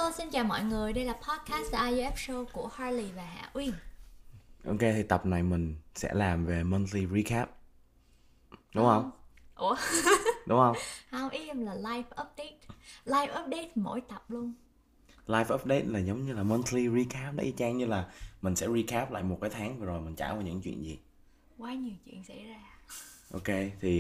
Hello, xin chào mọi người, đây là podcast The IUF Show của Harley và Hạ Uyên. Ok, thì tập này mình sẽ làm về monthly recap, đúng không? Ủa? Đúng không? Không, ý em là live update mỗi tập luôn. Live update là giống như là monthly recap, nó y chang như là mình sẽ recap lại một cái tháng vừa rồi mình trải qua những chuyện gì. Quá nhiều chuyện xảy ra. Ok, thì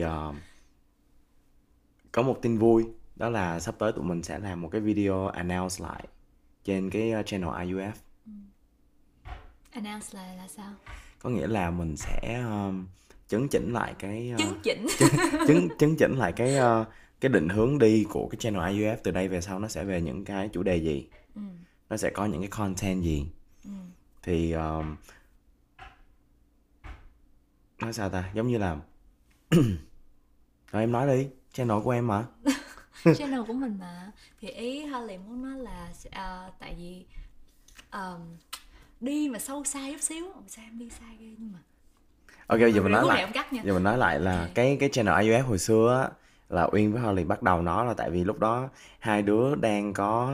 có một tin vui, đó là sắp tới tụi mình sẽ làm một cái video announce lại trên cái channel IUF. Announce là sao? Có nghĩa là mình sẽ chấn chỉnh lại cái Chứng chỉnh. chấn chỉnh lại cái định hướng đi của cái channel IUF từ đây về sau, nó sẽ về những cái chủ đề gì, nó sẽ có những cái content gì. Thì nói sao ta, giống như là rồi em nói đi, channel của em mà. Channel của mình mà. Thì ý Harley muốn nói là tại vì đi mà sâu xa chút xíu. Sao em đi xa ghê nhưng mà Ok, rồi, giờ mình rồi nói khúc này lại, em cắt nha. giờ mình nói lại là Ok. cái channel IUF hồi xưa á, là Uyên với Holly bắt đầu nó là tại vì lúc đó hai đứa đang có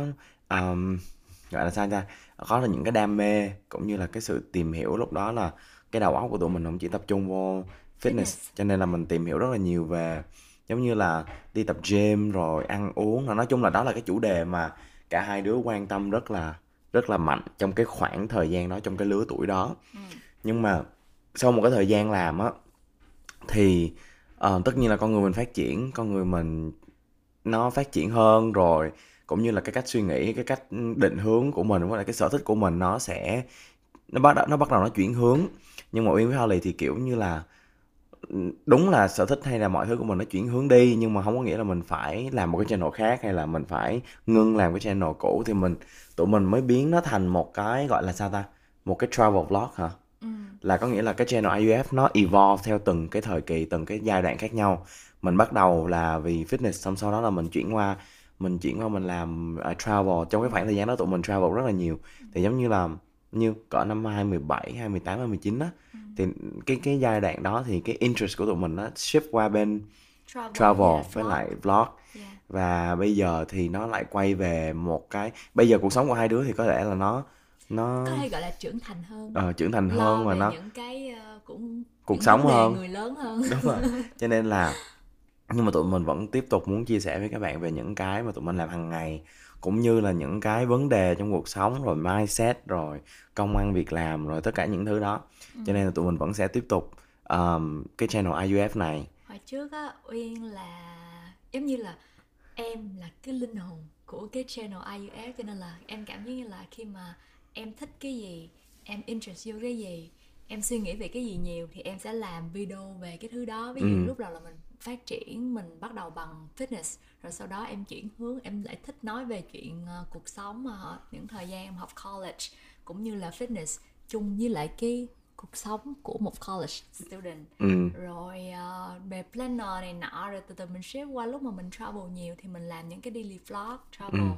gọi là sao ta, có là những cái đam mê cũng như là cái sự tìm hiểu. Lúc đó là cái đầu óc của tụi mình không chỉ tập trung vô fitness, Fitness. cho nên là mình tìm hiểu rất là nhiều về giống như là đi tập gym rồi ăn uống, nói chung là đó là cái chủ đề mà cả hai đứa quan tâm rất là mạnh trong cái khoảng thời gian đó, trong cái lứa tuổi đó. Nhưng mà sau một cái thời gian làm á, thì tất nhiên là con người mình phát triển, con người mình nó phát triển hơn rồi, cũng như là cái cách suy nghĩ, cái cách định hướng của mình với lại cái sở thích của mình nó bắt đầu nó chuyển hướng. Nhưng mà Uyên với Holly thì kiểu như là đúng là sở thích hay là mọi thứ của mình nó chuyển hướng đi, nhưng mà không có nghĩa là mình phải làm một cái channel khác hay là mình phải ngưng làm cái channel cũ. Thì tụi mình mới biến nó thành một cái gọi là sao ta, một cái travel vlog hả, là có nghĩa là cái channel IUF nó evolve theo từng cái thời kỳ, từng cái giai đoạn khác nhau. Mình bắt đầu là vì fitness, xong sau đó là mình chuyển qua mình làm travel. Trong cái khoảng thời gian đó tụi mình travel rất là nhiều, thì giống như là như cỡ năm 2017, 2018, 2019 á, thì cái giai đoạn đó thì cái interest của tụi mình nó shift qua bên Travel, travel yeah, với vlog. lại vlog. Yeah. Và bây giờ thì nó lại quay về một cái, bây giờ cuộc sống của hai đứa thì có thể là Có nó thể gọi là trưởng thành hơn, trưởng thành lo hơn và về nó những cái cũng cuộc những sống vấn đề hơn. người lớn hơn. Đúng rồi, cho nên là nhưng mà tụi mình vẫn tiếp tục muốn chia sẻ với các bạn về những cái mà tụi mình làm hàng ngày, cũng như là những cái vấn đề trong cuộc sống, rồi mindset, rồi công ăn việc làm, rồi tất cả những thứ đó. Cho nên là tụi mình vẫn sẽ tiếp tục cái channel IUF này. Hồi trước á, Uyên là giống như là em là cái linh hồn của cái channel IUF, cho nên là em cảm giác như là khi mà em thích cái gì, em interest vô cái gì, em suy nghĩ về cái gì nhiều thì em sẽ làm video về cái thứ đó. Ví dụ Ừ, lúc đầu là mình phát triển, mình bắt đầu bằng fitness, rồi sau đó em chuyển hướng, em lại thích nói về chuyện cuộc sống, những thời gian em học college, cũng như là fitness chung với lại cái cuộc sống của một college student. ừ, Rồi về planner này nọ, rồi từ từ mình xếp qua lúc mà mình travel nhiều thì mình làm những cái daily vlog ừ, travel.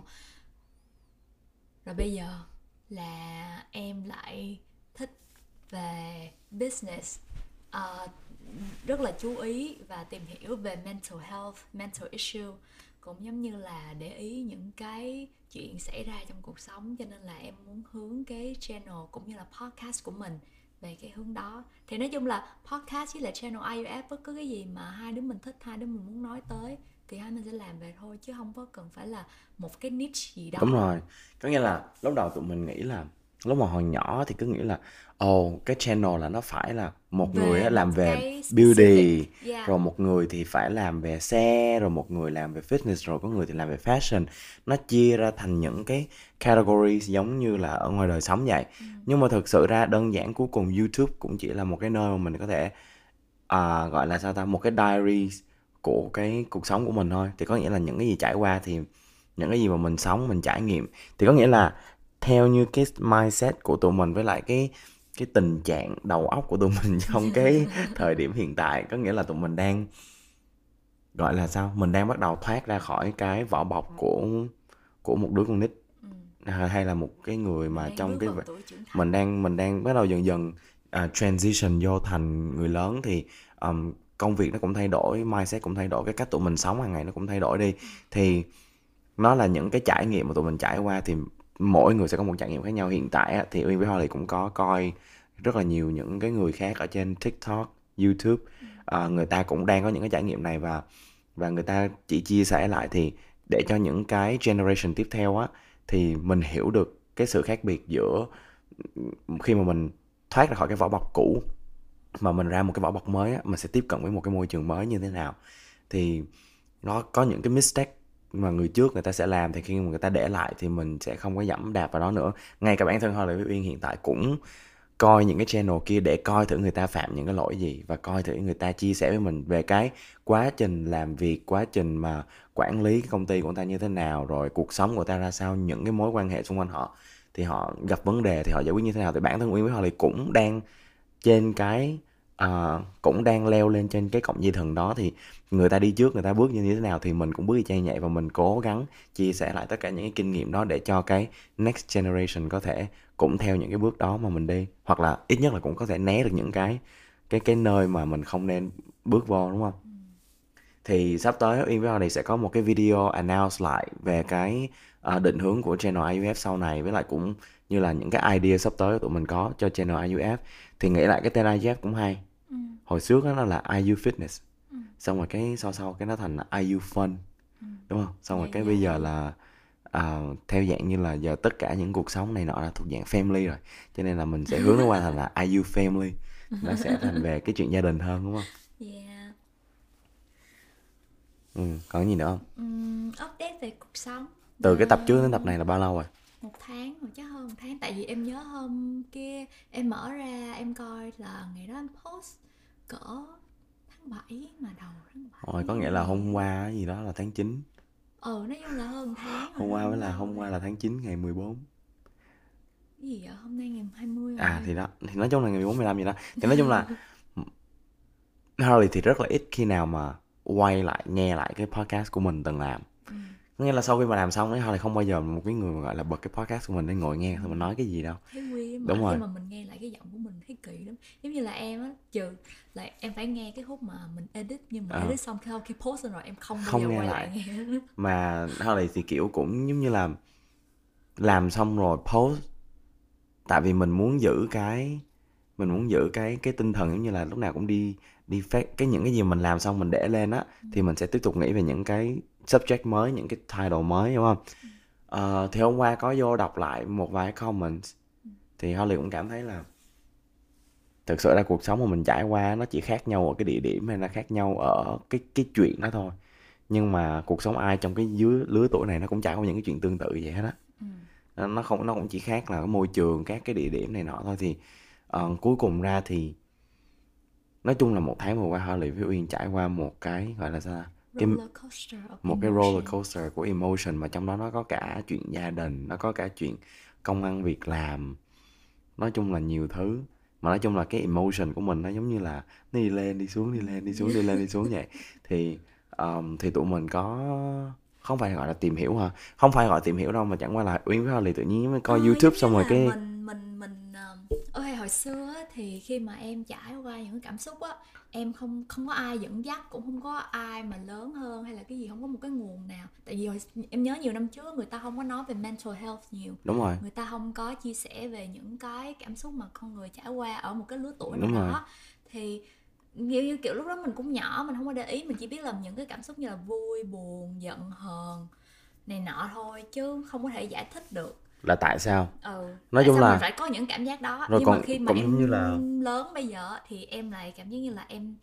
Rồi bây giờ là em lại thích về business, Ờ, rất là chú ý và tìm hiểu về mental health, mental issue, cũng giống như là để ý những cái chuyện xảy ra trong cuộc sống, cho nên là em muốn hướng cái channel cũng như là podcast của mình về cái hướng đó. Thì nói chung là podcast với lại channel IUF, bất cứ cái gì mà hai đứa mình thích, hai đứa mình muốn nói tới thì hai mình sẽ làm về thôi, chứ không có cần phải là một cái niche gì đúng đó. rồi. Có nghĩa là lúc đầu tụi mình nghĩ là, lúc mà hồi nhỏ thì cứ nghĩ là ồ, cái channel là nó phải là một người Về á làm một về cái specific, beauty, yeah. rồi một người thì phải làm về xe, rồi một người làm về fitness, rồi có người thì làm về fashion. Nó chia ra thành những cái categories giống như là ở ngoài đời sống vậy. Nhưng mà thực sự ra đơn giản cuối cùng YouTube cũng chỉ là một cái nơi mà mình có thể gọi là sao ta, một cái diary của cái cuộc sống của mình thôi. Thì có nghĩa là những cái gì trải qua, thì những cái gì mà mình sống, mình trải nghiệm, thì có nghĩa là theo như cái mindset của tụi mình với lại cái tình trạng đầu óc của tụi mình trong cái thời điểm hiện tại, có nghĩa là tụi mình đang gọi là sao, mình đang bắt đầu thoát ra khỏi cái vỏ bọc của một đứa con nít, hay là một cái người Mình mà đang trong bước cái vào tuổi trưởng thành. mình đang bắt đầu dần dần transition vô thành người lớn. Thì công việc nó cũng thay đổi, mindset cũng thay đổi, cái cách tụi mình sống hàng ngày nó cũng thay đổi đi. Thì nó là những cái trải nghiệm mà tụi mình trải qua, thì mỗi người sẽ có một trải nghiệm khác nhau. Hiện tại á, thì Uyên với Holly cũng có coi rất là nhiều những cái người khác ở trên TikTok, YouTube, người ta cũng đang có những cái trải nghiệm này, và người ta chỉ chia sẻ lại, thì để cho những cái generation tiếp theo á, thì mình hiểu được cái sự khác biệt giữa khi mà mình thoát ra khỏi cái vỏ bọc cũ mà mình ra một cái vỏ bọc mới á, mình sẽ tiếp cận với một cái môi trường mới như thế nào. Thì nó có những cái mistake mà người trước người ta sẽ làm, thì khi mà người ta để lại thì mình sẽ không có dẫm đạp vào đó nữa. Ngay cả bản thân Holly với Uyên hiện tại cũng coi những cái channel kia để coi thử người ta phạm những cái lỗi gì, và coi thử người ta chia sẻ với mình về cái quá trình làm việc, quá trình mà quản lý cái công ty của người ta như thế nào, rồi cuộc sống của người ta ra sao, những cái mối quan hệ xung quanh họ, thì họ gặp vấn đề thì họ giải quyết như thế nào. Thì bản thân Uyên với Holly cũng đang trên cái cũng đang leo lên trên cái cọng dây thừng đó. Thì người ta đi trước, người ta bước như thế nào thì mình cũng bước y chang vậy, và mình cố gắng chia sẻ lại tất cả những cái kinh nghiệm đó để cho cái next generation có thể cũng theo những cái bước đó mà mình đi, hoặc là ít nhất là cũng có thể né được những cái nơi mà mình không nên bước vô, đúng không? Thì sắp tới Yên với Holly sẽ có một cái video announce lại về cái định hướng của channel IUF sau này, với lại cũng như là những cái idea sắp tới tụi mình có cho channel IUF. Thì nghĩ lại cái tên IUF cũng hay. Hồi trước đó nó là IU Fitness, xong rồi cái sau cái nó thành IU Fun, đúng không? Xong rồi cái bây giờ là theo dạng như là giờ tất cả những cuộc sống này nọ là thuộc dạng family rồi, cho nên là mình sẽ hướng nó qua thành là IU Family. Nó sẽ thành về cái chuyện gia đình hơn, đúng không? Yeah. Còn gì nữa không? Update về cuộc sống. Từ cái tập trước đến tập này là bao lâu rồi? 1 tháng rồi, chắc hơn 1 tháng. Tại vì em nhớ hôm kia em mở ra em coi là ngày đó em post cỡ tháng 7, mà đầu tháng 7. Rồi, có nghĩa là hôm qua gì đó là tháng 9. Nói chung là hơn tháng rồi. Hôm qua là tháng 9 ngày 14. Cái gì vậy? Hôm nay ngày 20 rồi. Thì đó, thì nói chung là ngày 14 15 gì đó. Thì nói chung là Harley thì rất là ít khi nào mà quay lại nghe lại cái podcast của mình từng làm. Có nghĩa là sau khi mà làm xong ấy, Harley không bao giờ một cái người mà gọi là bật cái podcast của mình để ngồi nghe thôi mình nói cái gì đâu. Thấy weird mà. Đúng rồi. Khi mà mình nghe lại cái giọng của mình thấy kỳ lắm. Giống như là em á, trừ là em phải nghe cái khúc mà mình edit, nhưng mà edit xong khi post rồi em không bao giờ nghe quay lại. lại nghe. Mà Harley thì kiểu cũng giống như là làm xong rồi post, tại vì mình muốn giữ cái tinh thần giống như là lúc nào cũng đi phát cái những cái gì mình làm xong mình để lên á, thì mình sẽ tiếp tục nghĩ về những cái subject mới, những cái title mới, đúng không? Thì hôm qua có vô đọc lại một vài comments, thì Holly cũng cảm thấy là thực sự là cuộc sống mà mình trải qua nó chỉ khác nhau ở cái địa điểm, hay là khác nhau ở cái chuyện đó thôi. Nhưng mà cuộc sống ai trong cái dưới lứa tuổi này nó cũng trải qua những cái chuyện tương tự vậy hết á. Nó cũng chỉ khác là cái môi trường, các cái địa điểm này nọ thôi. Thì cuối cùng ra thì nói chung là 1 tháng vừa qua Harley với Uyên trải qua một cái gọi là sao, một cái roller coaster của emotion, mà trong đó nó có cả chuyện gia đình, nó có cả chuyện công ăn việc làm, nói chung là nhiều thứ. Mà nói chung là cái emotion của mình nó giống như là nó đi lên đi xuống, đi lên đi xuống, đi lên đi xuống vậy. Thì tụi mình có, không phải gọi là tìm hiểu ha, không phải gọi tìm hiểu đâu, mà chẳng qua là Uyên với Holly tự nhiên mới coi YouTube xong rồi cái hồi xưa thì khi mà em trải qua những cái cảm xúc á, em không có ai dẫn dắt, cũng không có ai mà lớn hơn hay là cái gì, không có một cái nguồn nào. Tại vì em nhớ nhiều năm trước người ta không có nói về mental health nhiều. Đúng rồi. Người ta không có chia sẻ về những cái cảm xúc mà con người trải qua ở một cái lứa tuổi nào đó. Thì như kiểu lúc đó mình cũng nhỏ, mình không có để ý, mình chỉ biết là những cái cảm xúc như là vui, buồn, giận, hờn này nọ thôi, chứ không có thể giải thích được là tại sao. Nói chung là mình phải có những cảm giác đó. Nhưng mà khi mà em như là lớn bây giờ thì em lại cảm giác như là em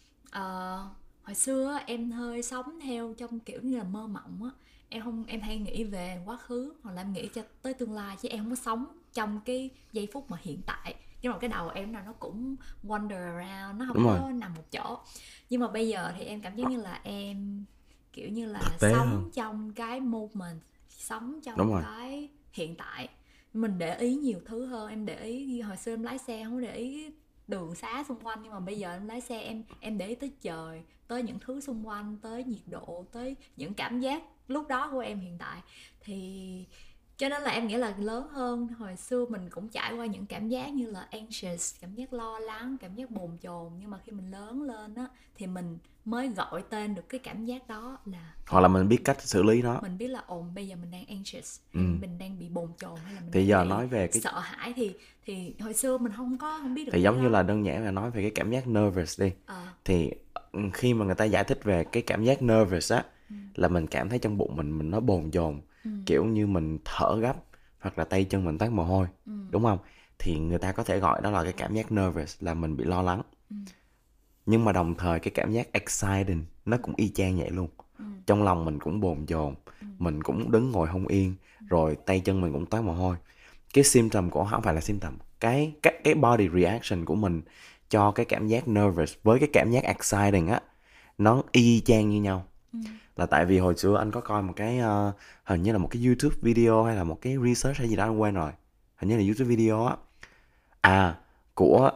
hồi xưa em hơi sống theo trong kiểu như là mơ mộng á. Em hay nghĩ về quá khứ, hoặc là em nghĩ cho tới tương lai, chứ em không có sống trong cái giây phút mà hiện tại. Nhưng mà cái đầu em là nó cũng wander around, nó không có nằm một chỗ. Nhưng mà bây giờ thì em cảm giác như là em kiểu như là sống trong cái moment, sống trong cái hiện tại. Mình để ý nhiều thứ hơn. Em để ý, hồi xưa em lái xe không có để ý đường xá xung quanh, nhưng mà bây giờ em lái xe em để ý tới trời, tới những thứ xung quanh, tới nhiệt độ, tới những cảm giác lúc đó của em hiện tại. Thì Cho nên là em nghĩ là lớn hơn, hồi xưa mình cũng trải qua những cảm giác như là anxious, cảm giác lo lắng, cảm giác bồn chồn, nhưng mà khi mình lớn lên á thì mình mới gọi tên được cái cảm giác đó là Hoặc là mình biết cách xử lý nó. mình biết là bây giờ mình đang anxious, Ừ. hay mình đang bị bồn chồn, hay là mình Thì đang giờ bị nói về cái sợ hãi, thì hồi xưa mình không biết được thì cái giống như đó. là đơn giản là nói về cái cảm giác nervous đi. Ờ, Thì khi mà người ta giải thích về cái cảm giác nervous á, là mình cảm thấy trong bụng mình nó bồn chồn, kiểu như mình thở gấp hoặc là tay chân mình toát mồ hôi, đúng không? Thì người ta có thể gọi đó là cái cảm giác nervous, là mình bị lo lắng. Nhưng mà đồng thời cái cảm giác exciting nó cũng y chang vậy luôn. Trong lòng mình cũng bồn chồn, mình cũng đứng ngồi không yên, rồi tay chân mình cũng toát mồ hôi. Cái symptom của không phải là symptom, cái body reaction của mình cho cái cảm giác nervous với cái cảm giác exciting á, nó y chang như nhau. Là tại vì hồi xưa anh có coi một cái hình như là một cái YouTube video hay là một cái research hay gì đó anh quên rồi, hình như là YouTube video á, của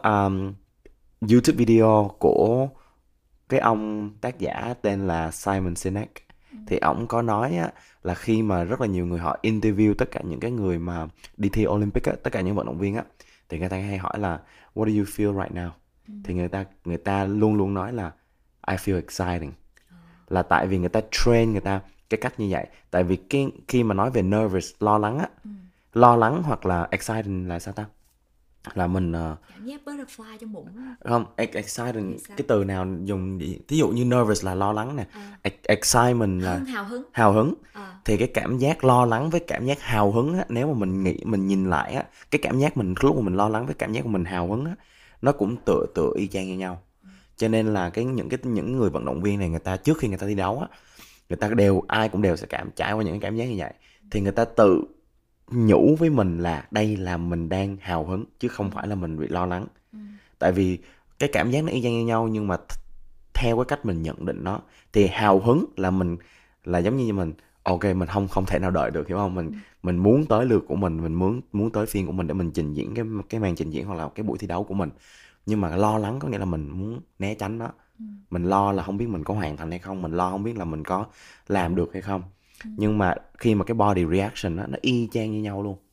YouTube video của cái ông tác giả tên là Simon Sinek. Thì ổng có nói á, là khi mà rất là nhiều người họ interview tất cả những cái người mà đi thi Olympic á, tất cả những vận động viên á, thì người ta hay hỏi là what do you feel right now? Thì người ta luôn luôn nói là I feel exciting. Là tại vì người ta train người ta cái cách như vậy. Tại vì khi mà nói về nervous, lo lắng á, lo lắng hoặc là exciting là sao ta? Là mình cảm giác butterfly trong bụng á. không, exciting cái từ nào dùng gì? Thí dụ như nervous là lo lắng nè, excitement là hào hứng. Thì cái cảm giác lo lắng với cảm giác hào hứng á, nếu mà mình nhìn lại á, cái cảm giác mình lúc mà mình lo lắng với cảm giác của mình hào hứng á, nó cũng tựa y chang như nhau. Cho nên là những người vận động viên này, người ta trước khi người ta thi đấu á, người ta ai cũng đều sẽ trải qua những cái cảm giác như vậy. Thì người ta tự nhủ với mình là đây là mình đang hào hứng chứ không phải là mình bị lo lắng. Tại vì cái cảm giác nó y chang như nhau, nhưng mà theo cái cách mình nhận định nó, thì hào hứng là mình là giống như mình ok, mình không thể nào đợi được, hiểu không? Mình muốn tới lượt của mình muốn tới phiên của mình để mình trình diễn cái màn trình diễn hoặc là cái buổi thi đấu của mình. Nhưng mà lo lắng có nghĩa là mình muốn né tránh nó. Mình lo là không biết mình có hoàn thành hay không, mình lo không biết là mình có làm được hay không. Nhưng mà khi mà cái body reaction đó, nó y chang như nhau luôn.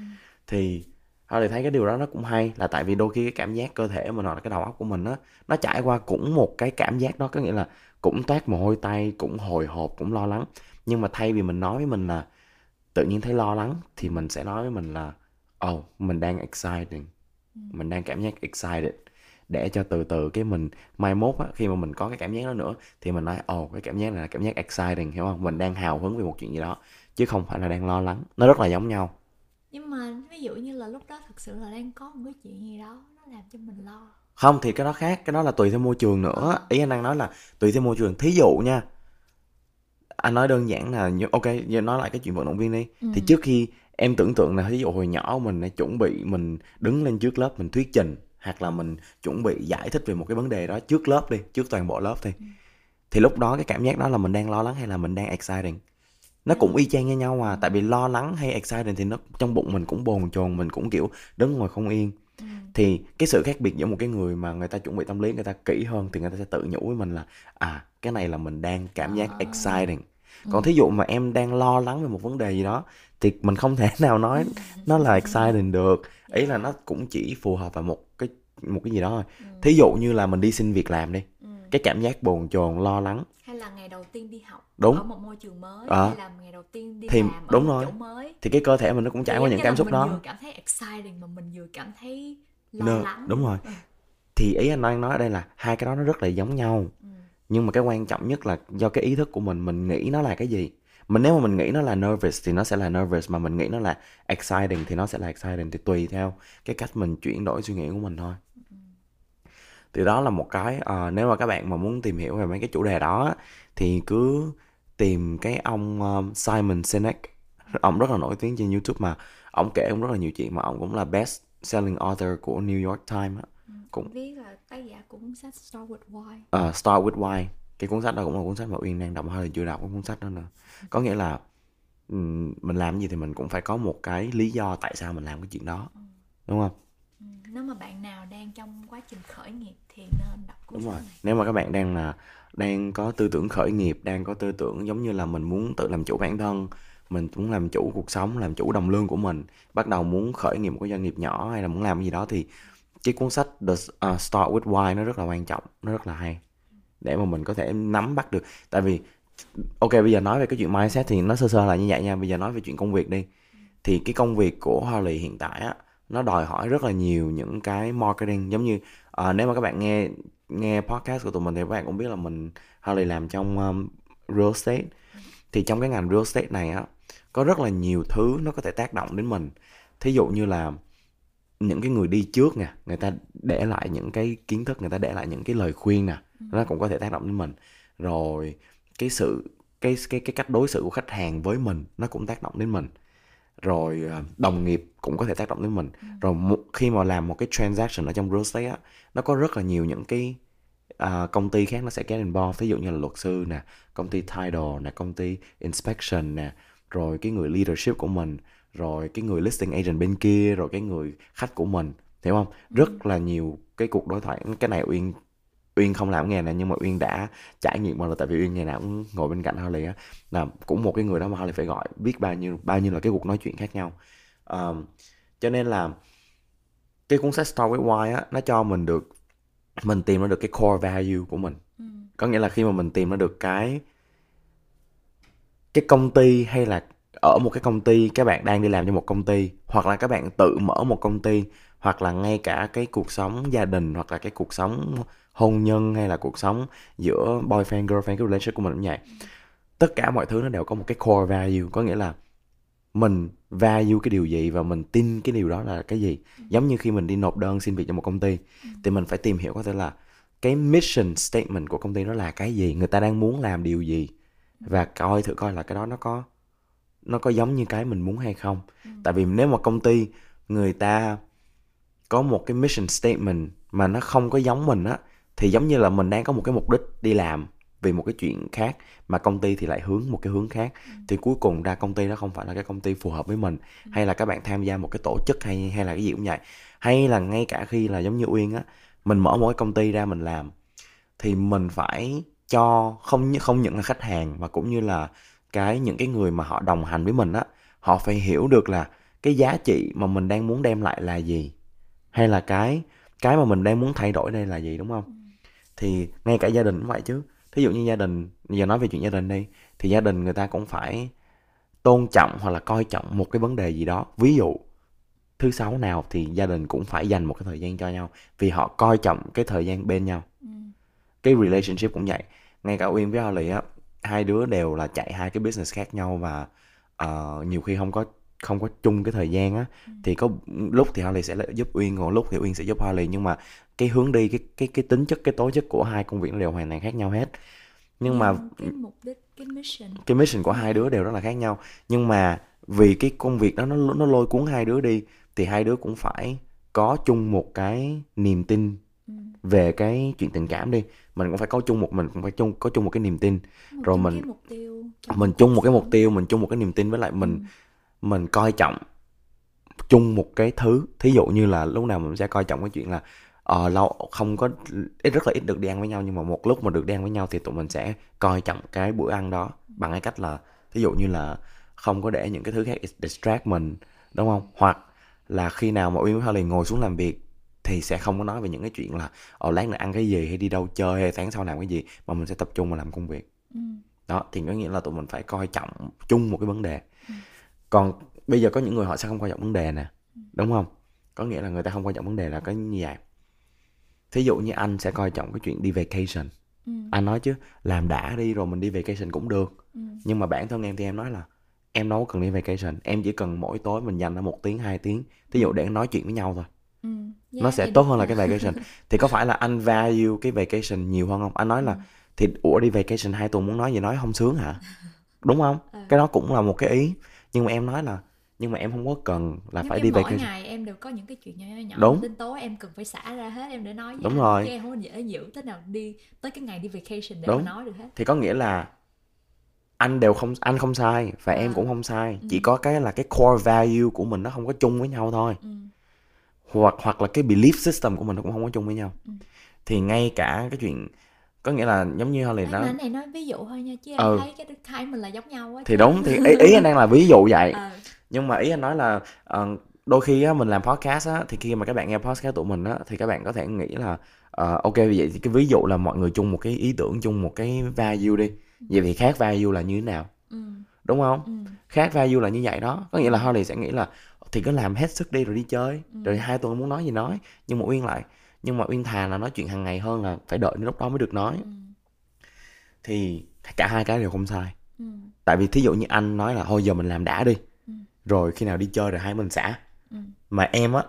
Thì thôi thì thấy cái điều đó nó cũng hay, là tại vì đôi khi cái cảm giác cơ thể mình hoặc là cái đầu óc của mình á, nó trải qua cũng một cái cảm giác đó, có nghĩa là cũng toát mồ hôi tay, cũng hồi hộp, cũng lo lắng. Nhưng mà thay vì mình nói với mình là tự nhiên thấy lo lắng, thì mình sẽ nói với mình là mình đang exciting, mình đang cảm giác excited, để cho từ từ cái mình mai mốt á, khi mà mình có cái cảm giác đó nữa thì mình nói cái cảm giác này là cảm giác exciting, hiểu không? Mình đang hào hứng về một chuyện gì đó chứ không phải là đang lo lắng. Nó rất là giống nhau. Nhưng mà ví dụ như là lúc đó thực sự là đang có một cái chuyện gì đó nó làm cho mình lo. Không, thì cái đó khác, cái đó là tùy theo môi trường nữa. Ý anh đang nói là tùy theo môi trường. Thí dụ nha, anh nói đơn giản là ok, giờ nói lại cái chuyện vận động viên đi. Thì trước khi em tưởng tượng là ví dụ hồi nhỏ mình chuẩn bị mình đứng lên trước lớp mình thuyết trình, hoặc là mình chuẩn bị giải thích về một cái vấn đề đó trước lớp đi, trước toàn bộ lớp đi. Thì lúc đó cái cảm giác đó là mình đang lo lắng hay là mình đang exciting? Nó cũng y chang như nhau à. Tại vì lo lắng hay exciting thì nó trong bụng mình cũng bồn chồn, mình cũng kiểu đứng ngồi không yên. Thì cái sự khác biệt giữa một cái người mà người ta chuẩn bị tâm lý, người ta kỹ hơn, thì người ta sẽ tự nhủ với mình là cái này là mình đang cảm giác exciting. Còn thí dụ mà em đang lo lắng về một vấn đề gì đó thì mình không thể nào nói nó là exciting được. Ý là nó cũng chỉ phù hợp vào một cái gì đó thôi. Thí dụ như là mình đi xin việc làm đi, cái cảm giác bồn chồn lo lắng, hay là ngày đầu tiên đi học đúng ở một môi trường mới, Ờ. hay là ngày đầu tiên đi Thì làm ở đúng một rồi, chỗ mới, thì cái cơ thể mình nó cũng trải qua những cảm xúc mình đó. vừa cảm thấy exciting mà mình vừa cảm thấy lo lắng. Đúng rồi. Thì ý anh đang nói ở đây là hai cái đó nó rất là giống nhau. Nhưng mà cái quan trọng nhất là do cái ý thức của mình nghĩ nó là cái gì. Nếu mà mình nghĩ nó là nervous thì nó sẽ là nervous, mà mình nghĩ nó là exciting thì nó sẽ là exciting. Thì tùy theo cái cách mình chuyển đổi suy nghĩ của mình thôi. Thì đó là một cái nếu mà các bạn mà muốn tìm hiểu về mấy cái chủ đề đó thì cứ tìm cái ông Simon Sinek. Ông rất là nổi tiếng trên YouTube, mà ông kể cũng rất là nhiều chuyện, mà ông cũng là best selling author của New York Times á. Cũng biết là tác giả của cuốn sách Start with Why. Start with Why. Cái cuốn sách đó cũng là cuốn sách mà Uyên đang đọc, hay là chưa đọc cái cuốn sách đó nữa. Có nghĩa là mình làm gì thì mình cũng phải có một cái lý do tại sao mình làm cái chuyện đó, đúng không? Nếu mà bạn nào đang trong quá trình khởi nghiệp thì nên đọc cuốn sách này. Nếu mà các bạn đang có tư tưởng khởi nghiệp, đang có tư tưởng giống như là mình muốn tự làm chủ bản thân, mình muốn làm chủ cuộc sống, làm chủ đồng lương của mình, bắt đầu muốn khởi nghiệp một cái doanh nghiệp nhỏ hay là muốn làm cái gì đó, thì cái cuốn sách Start with Why nó rất là quan trọng, nó rất là hay để mà mình có thể nắm bắt được. Tại vì ok, bây giờ nói về cái chuyện mindset thì nó sơ sơ là như vậy nha. Bây giờ nói về chuyện công việc đi, thì cái công việc của Harley hiện tại á, nó đòi hỏi rất là nhiều những cái marketing. Giống như nếu mà các bạn nghe nghe podcast của tụi mình thì các bạn cũng biết là Harley làm trong real estate. Thì trong cái ngành real estate này á, có rất là nhiều thứ nó có thể tác động đến mình. Thí dụ như là những cái người đi trước nè, người ta để lại những cái kiến thức, người ta để lại những cái lời khuyên nè, nó cũng có thể tác động đến mình. Rồi cái sự cái cách đối xử của khách hàng với mình nó cũng tác động đến mình. Rồi đồng nghiệp cũng có thể tác động đến mình. Rồi khi mà làm một cái transaction ở trong real estate á, nó có rất là nhiều những cái công ty khác nó sẽ get involved. Ví dụ như là luật sư nè, công ty title nè, công ty inspection nè, rồi cái người leadership của mình, rồi cái người listing agent bên kia, rồi cái người khách của mình, hiểu không? Rất là nhiều cái cuộc đối thoại. Cái này Uyên không làm nghề này nhưng mà Uyên đã trải nghiệm rồi, tại vì Uyên ngày nào cũng ngồi bên cạnh Harley á, là cũng một cái người đó mà Harley phải gọi biết bao nhiêu là cái cuộc nói chuyện khác nhau. Cho nên là cái cuốn sách Start with Why á, nó cho mình tìm ra được cái core value của mình. Có nghĩa là khi mà mình tìm ra được cái công ty, hay là ở một cái công ty, các bạn đang đi làm cho một công ty, hoặc là các bạn tự mở một công ty, hoặc là ngay cả cái cuộc sống gia đình, hoặc là cái cuộc sống hôn nhân, hay là cuộc sống giữa boyfriend girlfriend, cái relationship của mình cũng vậy. Tất cả mọi thứ nó đều có một cái core value, có nghĩa là mình value cái điều gì và mình tin cái điều đó là cái gì. Giống như khi mình đi nộp đơn xin việc cho một công ty, thì mình phải tìm hiểu có thể là cái mission statement của công ty đó là cái gì, người ta đang muốn làm điều gì, và thử coi là cái đó nó có giống như cái mình muốn hay không. Tại vì nếu mà công ty người ta có một cái mission statement mà nó không có giống mình á, thì giống như là mình đang có một cái mục đích đi làm vì một cái chuyện khác, mà công ty thì lại hướng một cái hướng khác, thì cuối cùng ra công ty đó không phải là cái công ty phù hợp với mình. Hay là các bạn tham gia một cái tổ chức hay là cái gì cũng vậy. Hay là ngay cả khi là giống như Uyên á, mình mở một cái công ty ra mình làm, thì mình phải cho không những là khách hàng mà cũng như là những cái người mà họ đồng hành với mình á, họ phải hiểu được là cái giá trị mà mình đang muốn đem lại là gì, hay là cái mà mình đang muốn thay đổi đây là gì, đúng không? Thì ngay cả gia đình cũng vậy chứ. Thí dụ như gia đình, giờ nói về chuyện gia đình đi, thì gia đình người ta cũng phải tôn trọng hoặc là coi trọng một cái vấn đề gì đó. Ví dụ thứ sáu nào thì gia đình cũng phải dành một cái thời gian cho nhau, vì họ coi trọng cái thời gian bên nhau. Cái relationship cũng vậy. Ngay cả Uyên với Holly á, hai đứa đều là chạy hai cái business khác nhau, và nhiều khi không có chung cái thời gian á, thì có lúc thì Holly sẽ giúp Uyên, còn lúc thì Uyên sẽ giúp Holly. Nhưng mà cái hướng đi, cái tính chất, cái tố chất của hai công việc nó đều hoàn toàn khác nhau hết. Nhưng mà cái mục đích, cái mission của hai đứa đều rất là khác nhau. Nhưng mà vì cái công việc đó nó lôi cuốn hai đứa đi, thì hai đứa cũng phải có chung một cái niềm tin về cái chuyện tình cảm đi. Mình cũng phải có chung một cái niềm tin. Rồi mình chung một cái mục tiêu, mình chung một cái niềm tin, với lại mình coi trọng chung một cái thứ. Thí dụ như là lúc nào mình sẽ coi trọng cái chuyện là lâu không có rất là ít được đi ăn với nhau, nhưng mà một lúc mà được đi ăn với nhau thì tụi mình sẽ coi trọng cái bữa ăn đó bằng cái cách là thí dụ như là không có để những cái thứ khác distract mình, đúng không? Hoặc là khi nào mà Uyên với Harley ngồi xuống làm việc thì sẽ không có nói về những cái chuyện là lát nữa ăn cái gì, hay đi đâu chơi, hay tháng sau làm cái gì, mà mình sẽ tập trung vào làm công việc. Đó thì có nghĩa là tụi mình phải coi trọng chung một cái vấn đề. Còn bây giờ có những người họ sẽ không coi trọng vấn đề nè, đúng không? Có nghĩa là người ta không coi trọng vấn đề là cái như vậy. Thí dụ như anh sẽ coi trọng cái chuyện đi vacation. Anh nói chứ làm đã đi rồi mình đi vacation cũng được. Nhưng mà bản thân em thì em nói là em đâu có cần đi vacation, em chỉ cần mỗi tối mình dành ra 1 tiếng 2 tiếng, thí dụ để nói chuyện với nhau thôi. Nó sẽ tốt hơn là cái vacation. Thì có phải là anh value cái vacation nhiều hơn không? Anh nói là thì đi vacation 2 tuần muốn nói gì nói, không sướng hả? Đúng không? Cái đó cũng là một cái ý. Nhưng mà em nói là nhưng mà em không có cần là phải đi vacation. Mỗi ngày em đều có những cái chuyện nhỏ nhỏ. Đúng. Đến tối em cần phải xả ra hết em để nói với Đúng anh. rồi. Chứ em không có dễ giữ tới nào đi tới cái ngày đi vacation để Đúng. mà nói được hết. Thì có nghĩa là anh không sai và em cũng không sai. Chỉ có cái là cái core value của mình nó không có chung với nhau thôi. Hoặc là cái belief system của mình nó cũng không có chung với nhau. Thì ngay cả cái chuyện Có nghĩa là giống như Holly Ấy mà nói, anh này nói ví dụ thôi nha, chứ em ừ thấy cái hai mình là giống nhau á thì chứ. đúng, thì ý anh đang là ví dụ vậy. Ờ. Nhưng mà ý anh nói là đôi khi á, mình làm podcast á, thì khi mà các bạn nghe podcast của tụi mình á, thì các bạn có thể nghĩ là ok vậy thì cái ví dụ là mọi người chung một cái ý tưởng, chung một cái value đi. Vậy thì khác value là như thế nào? Ừ. Đúng không? Ừ. Khác value là như vậy đó. Có nghĩa là Holly sẽ nghĩ là thì cứ làm hết sức đi rồi đi chơi. Rồi 2 tuần muốn nói gì nói. Nhưng mà Uyên thà là nói chuyện hàng ngày hơn là phải đợi đến lúc đó mới được nói. Thì cả hai cái đều không sai. Tại vì thí dụ như anh nói là thôi giờ mình làm đã đi, rồi khi nào đi chơi rồi hai mình xả. Mà em á,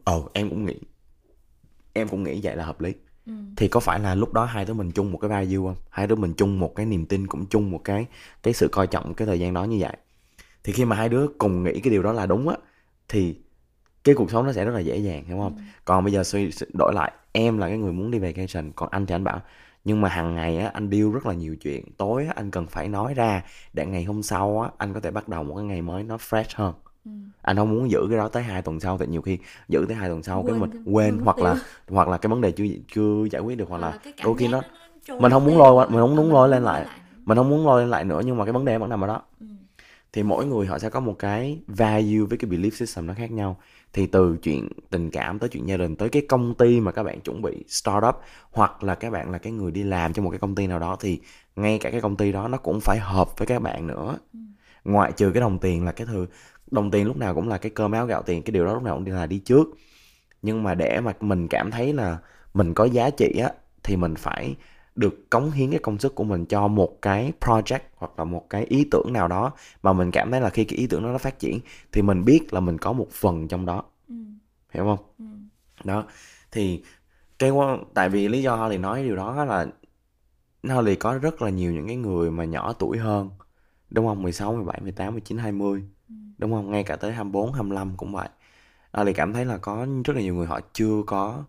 em cũng nghĩ vậy là hợp lý. Thì có phải là lúc đó hai đứa mình chung một cái value không? Hai đứa mình chung một cái niềm tin, cũng chung một cái sự coi trọng cái thời gian đó như vậy. Thì khi mà hai đứa cùng nghĩ cái điều đó là đúng á, thì cái cuộc sống nó sẽ rất là dễ dàng, hiểu không? Còn bây giờ đổi lại, em là cái người muốn đi vacation, còn anh thì anh bảo nhưng mà hàng ngày á anh deal rất là nhiều chuyện, tối á anh cần phải nói ra để ngày hôm sau á anh có thể bắt đầu một cái ngày mới nó fresh hơn. Anh không muốn giữ cái đó tới 2 tuần sau, tại nhiều khi giữ tới 2 tuần sau cái mình quên, Mất hoặc tiêu. là cái vấn đề chưa giải quyết được, hoặc Hoặc là là cái đôi cảm khi giác nó nó trôi mình mất không muốn tiêu lôi rồi. mình không muốn Mình lôi không lên muốn lôi lại, lại nữa. mình không muốn lôi lên lại nữa, nhưng mà cái vấn đề vẫn nằm ở đó. Thì mỗi người họ sẽ có một cái value với cái belief system nó khác nhau. Thì từ chuyện tình cảm tới chuyện gia đình, tới cái công ty mà các bạn chuẩn bị start up, hoặc là các bạn là cái người đi làm cho một cái công ty nào đó, thì ngay cả cái công ty đó nó cũng phải hợp với các bạn nữa. Ngoại trừ cái đồng tiền là cái thứ, đồng tiền lúc nào cũng là cái cơm áo gạo tiền, cái điều đó lúc nào cũng là đi trước. Nhưng mà để mà mình cảm thấy là mình có giá trị á, thì mình phải được cống hiến cái công sức của mình cho một cái project hoặc là một cái ý tưởng nào đó, mà mình cảm thấy là khi cái ý tưởng đó nó phát triển thì mình biết là mình có một phần trong đó, hiểu không? Đó thì tại vì lý do thì nói điều đó là Holly có rất là nhiều những cái người mà nhỏ tuổi hơn, đúng không? 16, 17, 18, 19, 20, đúng không? Ngay cả tới 24, 25 cũng vậy. Holly cảm thấy là có rất là nhiều người họ chưa có,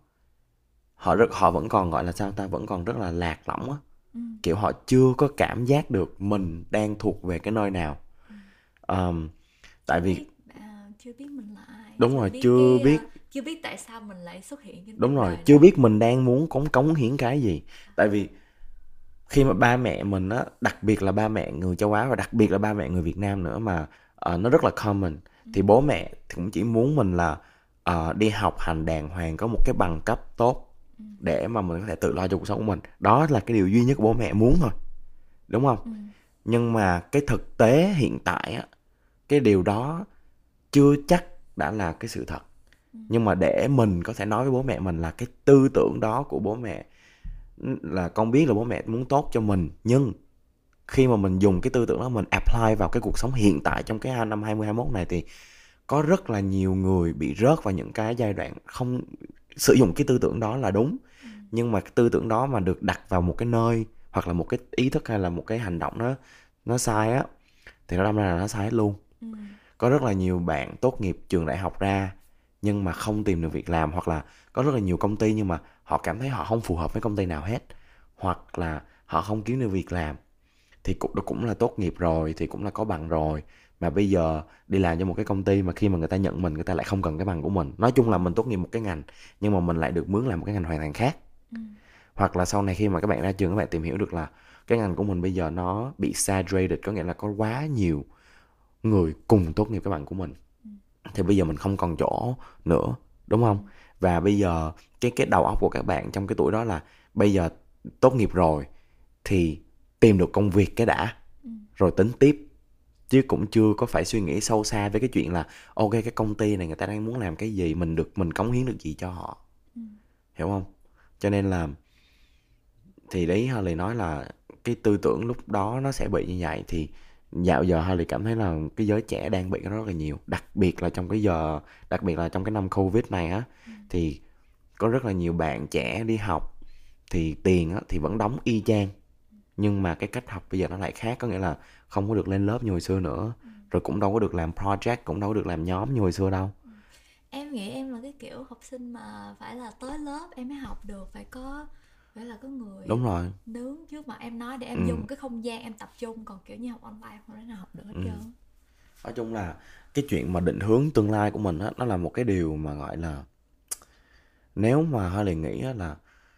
họ vẫn còn gọi là sao ta, vẫn còn rất là lạc lõng á. Kiểu họ chưa có cảm giác được mình đang thuộc về cái nơi nào. Ờm, Tại vì Chưa biết mình là ai, đúng rồi, chưa biết, chưa biết tại sao mình lại xuất hiện trên đúng cuộc rồi, đời chưa này. biết mình đang muốn cống hiến cái gì. Tại vì khi mà ba mẹ mình á, đặc biệt là ba mẹ người châu Á và đặc biệt là ba mẹ người Việt Nam nữa, mà nó rất là common, thì bố mẹ cũng chỉ muốn mình là đi học hành đàng hoàng, có một cái bằng cấp tốt để mà mình có thể tự lo cho cuộc sống của mình. Đó là cái điều duy nhất của bố mẹ muốn thôi, đúng không? Nhưng mà cái thực tế hiện tại á, cái điều đó chưa chắc đã là cái sự thật. Nhưng mà để mình có thể nói với bố mẹ mình là cái tư tưởng đó của bố mẹ là con biết là bố mẹ muốn tốt cho mình, nhưng khi mà mình dùng cái tư tưởng đó mình apply vào cái cuộc sống hiện tại trong cái năm 2021 này, thì có rất là nhiều người bị rớt vào những cái giai đoạn không sử dụng cái tư tưởng đó là đúng. Nhưng mà cái tư tưởng đó mà được đặt vào một cái nơi, hoặc là một cái ý thức, hay là một cái hành động nó sai á, thì nó đâm ra là nó sai hết luôn. Có rất là nhiều bạn tốt nghiệp trường đại học ra nhưng mà không tìm được việc làm, hoặc là có rất là nhiều công ty nhưng mà họ cảm thấy họ không phù hợp với công ty nào hết, hoặc là họ không kiếm được việc làm. Thì cũng là tốt nghiệp rồi, thì cũng là có bằng rồi, mà bây giờ đi làm cho một cái công ty mà khi mà người ta nhận mình, người ta lại không cần cái bằng của mình. Nói chung là mình tốt nghiệp một cái ngành nhưng mà mình lại được mướn làm một cái ngành hoàn toàn khác. Hoặc là sau này khi mà các bạn ra trường, các bạn tìm hiểu được là cái ngành của mình bây giờ nó bị saturated, có nghĩa là có quá nhiều người cùng tốt nghiệp cái bằng của mình, thì bây giờ mình không còn chỗ nữa, đúng không? Và bây giờ cái đầu óc của các bạn trong cái tuổi đó là bây giờ tốt nghiệp rồi thì tìm được công việc cái đã, rồi tính tiếp. Chứ cũng chưa có phải suy nghĩ sâu xa với cái chuyện là ok, cái công ty này người ta đang muốn làm cái gì, mình cống hiến được gì cho họ, hiểu không? Cho nên là thì đấy, Harley nói là cái tư tưởng lúc đó nó sẽ bị như vậy. Thì dạo giờ Harley cảm thấy là cái giới trẻ đang bị rất là nhiều, đặc biệt là trong cái năm Covid này á. Thì có rất là nhiều bạn trẻ đi học thì tiền á thì vẫn đóng y chang, nhưng mà cái cách học bây giờ nó lại khác. Có nghĩa là không có được lên lớp như hồi xưa nữa, rồi cũng đâu có được làm project, cũng đâu có được làm nhóm như hồi xưa đâu. Em nghĩ em là cái kiểu học sinh mà phải là tới lớp em mới học được, phải là có Đúng người rồi. nướng trước mặt em nói để em Ừ. dùng cái không gian em tập trung, còn kiểu như học online không thể nào học được hết trơn. Nói chung là cái chuyện mà định hướng tương lai của mình á, nó là một cái điều mà gọi là, nếu mà Harley nghĩ á là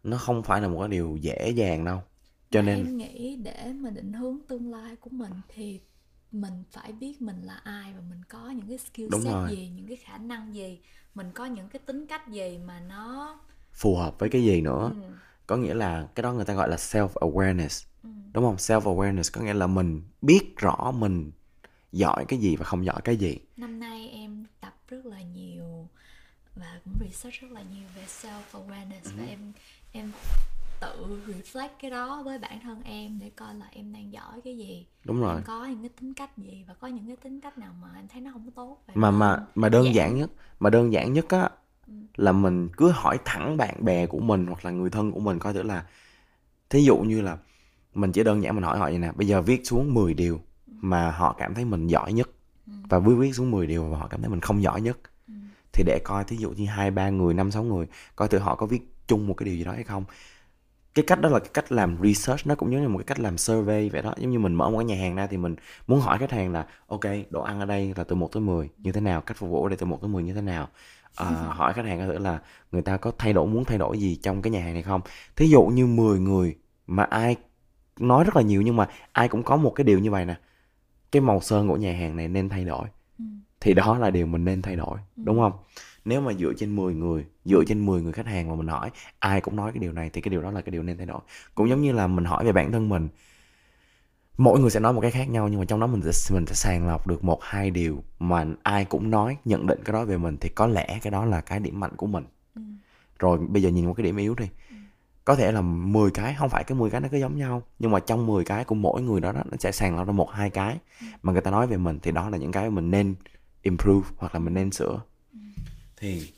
nó không phải là một cái điều dễ dàng đâu. Cho Mà nên em nghĩ để mà định hướng tương lai của mình thì mình phải biết mình là ai và mình có những cái skill đúng set rồi, gì, những cái khả năng gì, mình có những cái tính cách gì mà nó phù hợp với cái gì nữa. ừ, Có nghĩa là cái đó người ta gọi là self awareness, ừ. đúng không? Self awareness có nghĩa là mình biết rõ mình giỏi cái gì và không giỏi cái gì. Năm nay em tập rất là nhiều và cũng research rất là nhiều về self awareness và em tự reflect cái đó với bản thân em để coi là em đang giỏi cái gì, Đúng rồi. em có những cái tính cách gì và có những cái tính cách nào mà em thấy nó không tốt và mà mà nên mà đơn giản giảm. nhất, á là mình cứ hỏi thẳng bạn bè của mình hoặc là người thân của mình coi thử là, thí dụ như là mình chỉ đơn giản mình hỏi họ vậy nè, bây giờ viết xuống 10 điều mà họ cảm thấy mình giỏi nhất, và viết xuống 10 điều mà họ cảm thấy mình không giỏi nhất, thì để coi thí dụ như 2 3 người, 5 6 người, coi thử họ có viết chung một cái điều gì đó hay không. Cái cách đó là cái cách làm research, nó cũng giống như một cái cách làm survey vậy đó. Giống như mình mở một cái nhà hàng ra thì mình muốn hỏi khách hàng là ok, đồ ăn ở đây là từ 1 tới 10 như thế nào, cách phục vụ ở đây từ 1 tới 10 như thế nào. Hỏi khách hàng có thử là người ta có muốn thay đổi gì trong cái nhà hàng này không. Thí dụ như 10 người mà ai nói rất là nhiều nhưng mà ai cũng có một cái điều như vậy nè: cái màu sơn của nhà hàng này nên thay đổi, thì đó là điều mình nên thay đổi, đúng không? Nếu mà dựa trên 10 người khách hàng mà mình hỏi ai cũng nói cái điều này thì cái điều đó là cái điều nên thay đổi. Cũng giống như là mình hỏi về bản thân mình, mỗi người sẽ nói một cái khác nhau, nhưng mà trong đó mình sẽ sàng lọc được 1 2 điều mà ai cũng nói nhận định cái đó về mình, thì có lẽ cái đó là cái điểm mạnh của mình. Rồi bây giờ nhìn một cái điểm yếu đi, có thể là 10 cái, không phải cái 10 cái nó cứ giống nhau, nhưng mà trong 10 cái của mỗi người đó, nó sẽ sàng lọc ra 1 2 cái mà người ta nói về mình, thì đó là những cái mình nên improve hoặc là mình nên sửa. Thì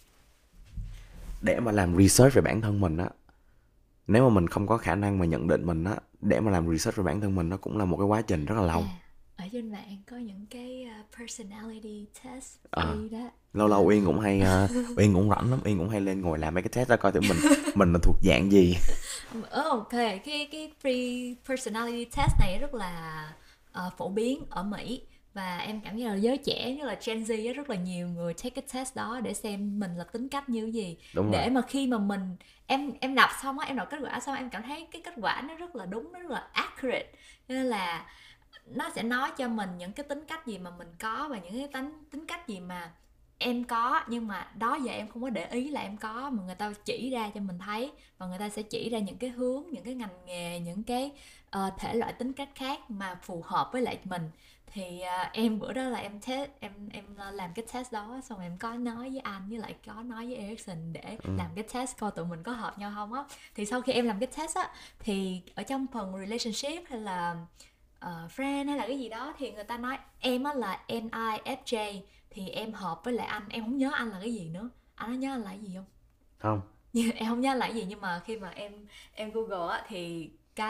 để mà làm research về bản thân mình á, nếu mà mình không có khả năng mà nhận định mình á, để mà làm research về bản thân mình nó cũng là một cái quá trình rất là lâu. Ở trên mạng có những cái personality test À, free đó. lâu lâu Uyên cũng hay Uyên cũng rảnh lắm, Uyên cũng hay lên ngồi làm mấy cái test ra coi thử mình là thuộc dạng gì. Ok, cái free personality test này rất là phổ biến ở Mỹ và em cảm giác là giới trẻ như là Gen Z á, rất là nhiều người take cái test đó để xem mình là tính cách như gì, Đúng rồi. để mà khi mà mình em đọc xong á, em đọc kết quả xong em cảm thấy cái kết quả nó rất là đúng, nó rất là accurate, nên là nó sẽ nói cho mình những cái tính cách gì mà mình có và những cái tính cách gì mà em có nhưng mà đó giờ em không có để ý là em có, mà người ta chỉ ra cho mình thấy, và người ta sẽ chỉ ra những cái hướng, những cái ngành nghề, những cái thể loại tính cách khác mà phù hợp với lại mình. Thì em bữa đó là em test, em làm cái test đó xong em có nói với anh với lại có nói với Erickson để làm cái test coi tụi mình có hợp nhau không á. Thì sau khi em làm cái test á thì ở trong phần relationship hay là friend hay là cái gì đó thì người ta nói em á là NIFJ, thì em hợp với lại anh. Em không nhớ anh là cái gì nữa, anh có nhớ anh là cái gì không? Không. Em không nhớ là cái gì, nhưng mà khi mà em Google á thì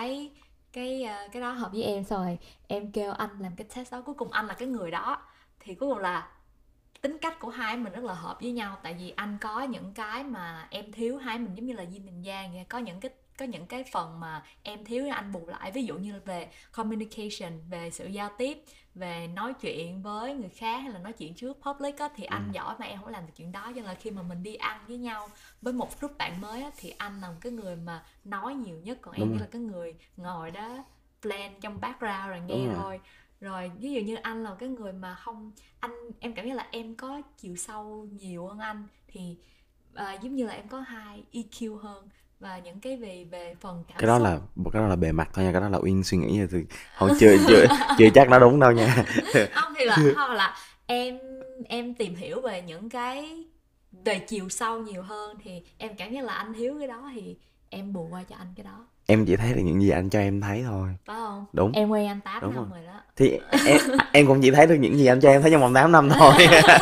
cái đó hợp với em, xong rồi em kêu anh làm cái test đó, cuối cùng anh là cái người đó. Thì cuối cùng là tính cách của hai mình rất là hợp với nhau, tại vì anh có những cái mà em thiếu, hai mình giống như là yin and yang vậy. Có những cái phần mà em thiếu anh bù lại, ví dụ như là về communication, về sự giao tiếp, về nói chuyện với người khác hay là nói chuyện trước public á, thì anh giỏi mà em không làm được chuyện đó. Cho nên là khi mà mình đi ăn với nhau với một group bạn mới á, thì anh là một cái người mà nói nhiều nhất, còn em Đúng chỉ rồi. là cái người ngồi đó plan trong background rồi Đúng nghe rồi. thôi. Rồi ví dụ như anh là cái người mà không, anh em cảm giác là em có chiều sâu nhiều hơn anh, thì giống như là em có hai EQ hơn, và những cái về phần cảm cái đó xúc. là cái đó là bề mặt thôi nha, cái đó là Uyên suy nghĩ thì không, chưa chắc nó đúng đâu nha. Không thì là hoặc là em tìm hiểu về những cái về chiều sâu nhiều hơn, thì em cảm giác là anh thiếu cái đó thì em bù qua cho anh cái đó, Em chỉ thấy được những gì anh cho em thấy thôi. phải không? Đúng. Em quen anh 8 Đúng rồi. năm rồi đó. Thì em cũng chỉ thấy được những gì anh cho em thấy trong vòng 8 năm thôi.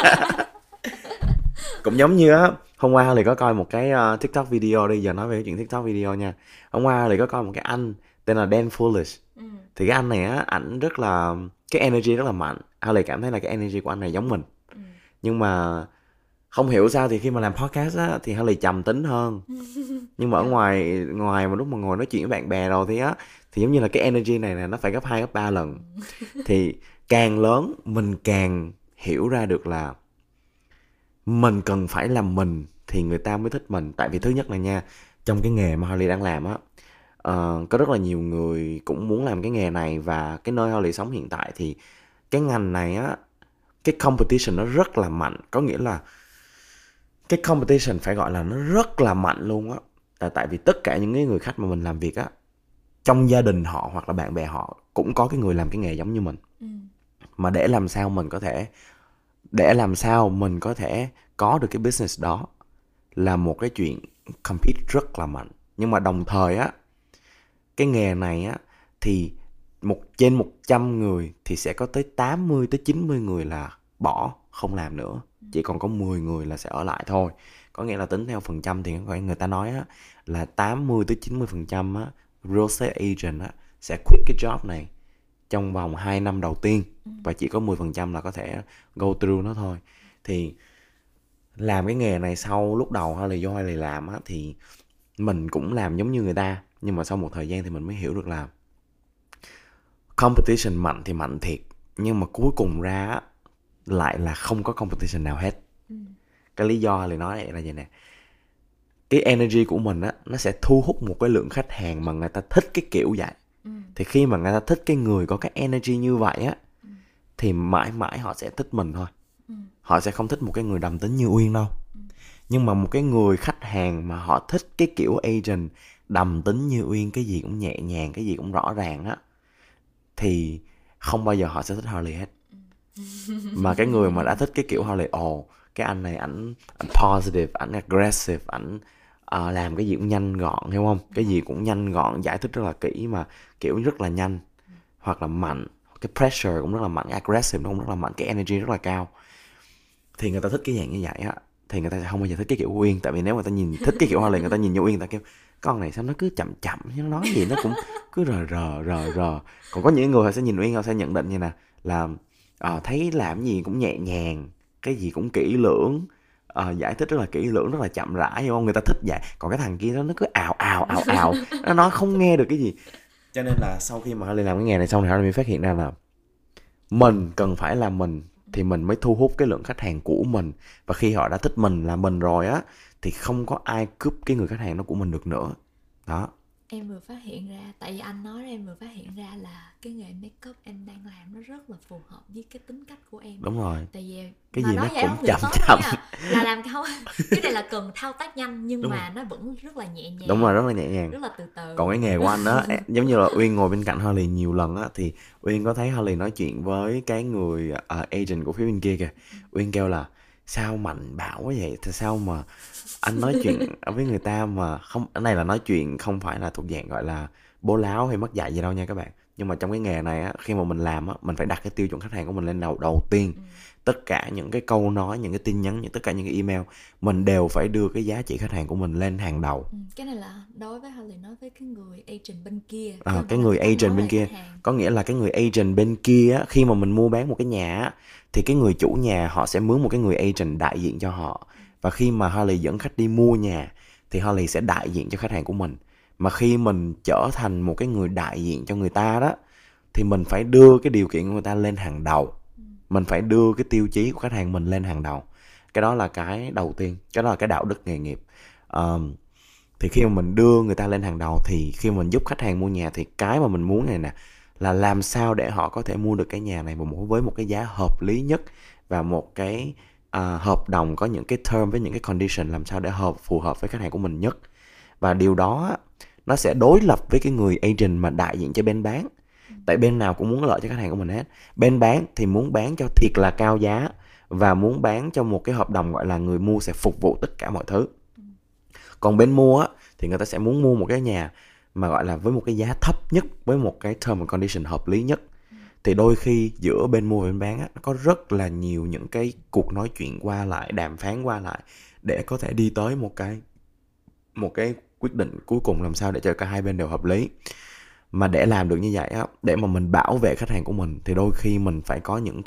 Cũng giống như á, hôm qua thì có coi một cái TikTok video, đi giờ nói về cái chuyện TikTok video nha. Hôm qua thì có coi một cái anh tên là Dan Foolish. Thì cái anh này á, ảnh rất là, cái energy rất là mạnh. Harley cảm thấy là cái energy của anh này giống mình. Nhưng mà không hiểu sao thì khi mà làm podcast á thì Harley trầm tính hơn. Nhưng mà ở ngoài mà lúc mà ngồi nói chuyện với bạn bè rồi thì giống như là cái energy này nè, nó phải gấp 2 gấp 3 lần. Thì càng lớn mình càng hiểu ra được là mình cần phải làm mình thì người ta mới thích mình. Tại vì thứ nhất là nha, trong cái nghề mà Harley đang làm á, có rất là nhiều người cũng muốn làm cái nghề này, và cái nơi Harley sống hiện tại thì cái ngành này á, cái competition nó rất là mạnh. Có nghĩa là cái competition phải gọi là nó rất là mạnh luôn á. Tại vì tất cả những cái người khách mà mình làm việc á, trong gia đình họ hoặc là bạn bè họ cũng có cái người làm cái nghề giống như mình. Mà để làm sao mình có thể có được cái business đó là một cái chuyện compete rất là mạnh. Nhưng mà đồng thời á, cái nghề này á thì trên 100 người thì sẽ có tới 80 tới 90 người là bỏ không làm nữa. Chỉ còn có 10 người là sẽ ở lại thôi. Có nghĩa là tính theo phần trăm thì người ta nói á, là 80 tới 90% á, real estate agent á sẽ quit cái job này trong vòng 2 năm đầu tiên, và chỉ có 10% là có thể go through nó thôi. Thì làm cái nghề này sau lúc đầu hay là do hay là làm á, thì mình cũng làm giống như người ta, nhưng mà sau một thời gian thì mình mới hiểu được là competition mạnh thì mạnh thiệt, nhưng mà cuối cùng ra á, lại là không có competition nào hết. Cái lý do là nói là vậy nè, cái energy của mình á, nó sẽ thu hút một cái lượng khách hàng mà người ta thích cái kiểu vậy. Thì khi mà người ta thích cái người có cái energy như vậy á, thì mãi mãi họ sẽ thích mình thôi. Họ sẽ không thích một cái người đầm tính như Uyên đâu. Nhưng mà một cái người khách hàng mà họ thích cái kiểu agent đầm tính như Uyên, cái gì cũng nhẹ nhàng, cái gì cũng rõ ràng á, thì không bao giờ họ sẽ thích Harley hết. Mà cái người mà đã thích cái kiểu Harley, cái anh này ảnh positive, ảnh aggressive, ảnh làm cái gì cũng nhanh gọn, hiểu không? Cái gì cũng nhanh gọn, giải thích rất là kỹ mà kiểu rất là nhanh, hoặc là mạnh, cái pressure cũng rất là mạnh, aggressive nó cũng rất là mạnh, cái energy rất là cao. Thì người ta thích cái dạng như vậy á, thì người ta sẽ không bao giờ thích cái kiểu Uyên. Tại vì nếu mà ta nhìn thích cái kiểu Harley, người ta nhìn như Uyên, người ta kêu con này sao nó cứ chậm chậm, nó nói gì nó cũng cứ rờ. Còn có những người họ sẽ nhìn Uyên, họ sẽ nhận định như nè, là thấy làm gì cũng nhẹ nhàng, cái gì cũng kỹ lưỡng, giải thích rất là kỹ lưỡng, rất là chậm rãi, hiểu không? Người ta thích vậy. Còn cái thằng kia nó cứ ào, nó nói không nghe được cái gì. Cho nên là sau khi mà Harley làm cái nghề này xong thì Harley mới phát hiện ra là mình cần phải là mình thì mình mới thu hút cái lượng khách hàng của mình. Và khi họ đã thích mình là mình rồi á, thì không có ai cướp cái người khách hàng đó của mình được nữa. Đó. Em vừa phát hiện ra, tại vì anh nói em vừa phát hiện ra là cái nghề makeup em đang làm nó rất là phù hợp với cái tính cách của em. Đúng rồi. Tại vì cái mà gì nói nó vậy cũng không chậm tốt chậm nha, là làm không cái này là cần thao tác nhanh, nhưng Đúng mà rồi. nó vẫn rất là nhẹ nhàng. Đúng rồi, rất là nhẹ nhàng. Rất là từ từ. Còn cái nghề của anh á, giống như là Uyên ngồi bên cạnh Harley nhiều lần á, thì Uyên có thấy Harley nói chuyện với cái người agent của phía bên kia kìa. Uyên kêu là sao mạnh bạo quá vậy, thì sao mà anh nói chuyện với người ta mà không. Cái này là nói chuyện không phải là thuộc dạng gọi là bố láo hay mất dạy gì đâu nha các bạn. Nhưng mà trong cái nghề này á, khi mà mình làm á, mình phải đặt cái tiêu chuẩn khách hàng của mình lên đầu tiên. Tất cả những cái câu nói, những cái tin nhắn, tất cả những cái email, mình đều phải đưa cái giá trị khách hàng của mình lên hàng đầu. Cái này là đối với Harley, nói với cái người agent bên kia. Cái người agent bên kia, có nghĩa là cái người agent bên kia á, khi mà mình mua bán một cái nhà á, thì cái người chủ nhà họ sẽ mướn một cái người agent đại diện cho họ. Và khi mà Harley dẫn khách đi mua nhà thì Harley sẽ đại diện cho khách hàng của mình. Mà khi mình trở thành một cái người đại diện cho người ta đó, thì mình phải đưa cái điều kiện của người ta lên hàng đầu. Mình phải đưa cái tiêu chí của khách hàng mình lên hàng đầu. Cái đó là cái đầu tiên, cái đó là cái đạo đức nghề nghiệp. Thì khi mà mình đưa người ta lên hàng đầu, thì khi mà mình giúp khách hàng mua nhà, thì cái mà mình muốn này nè, là làm sao để họ có thể mua được cái nhà này với một cái giá hợp lý nhất, và một cái hợp đồng có những cái term với những cái condition làm sao để phù hợp với khách hàng của mình nhất. Và điều đó nó sẽ đối lập với cái người agent mà đại diện cho bên bán. Tại bên nào cũng muốn lợi cho khách hàng của mình hết. Bên bán thì muốn bán cho thiệt là cao giá, và muốn bán cho một cái hợp đồng gọi là người mua sẽ phục vụ tất cả mọi thứ. Còn bên mua á, thì người ta sẽ muốn mua một cái nhà mà gọi là với một cái giá thấp nhất, với một cái term and condition hợp lý nhất. Thì đôi khi giữa bên mua và bên bán á, nó có rất là nhiều những cái cuộc nói chuyện qua lại, đàm phán qua lại, để có thể đi tới một cái quyết định cuối cùng làm sao để cho cả hai bên đều hợp lý. Mà để làm được như vậy á, để mà mình bảo vệ khách hàng của mình, thì đôi khi mình phải có những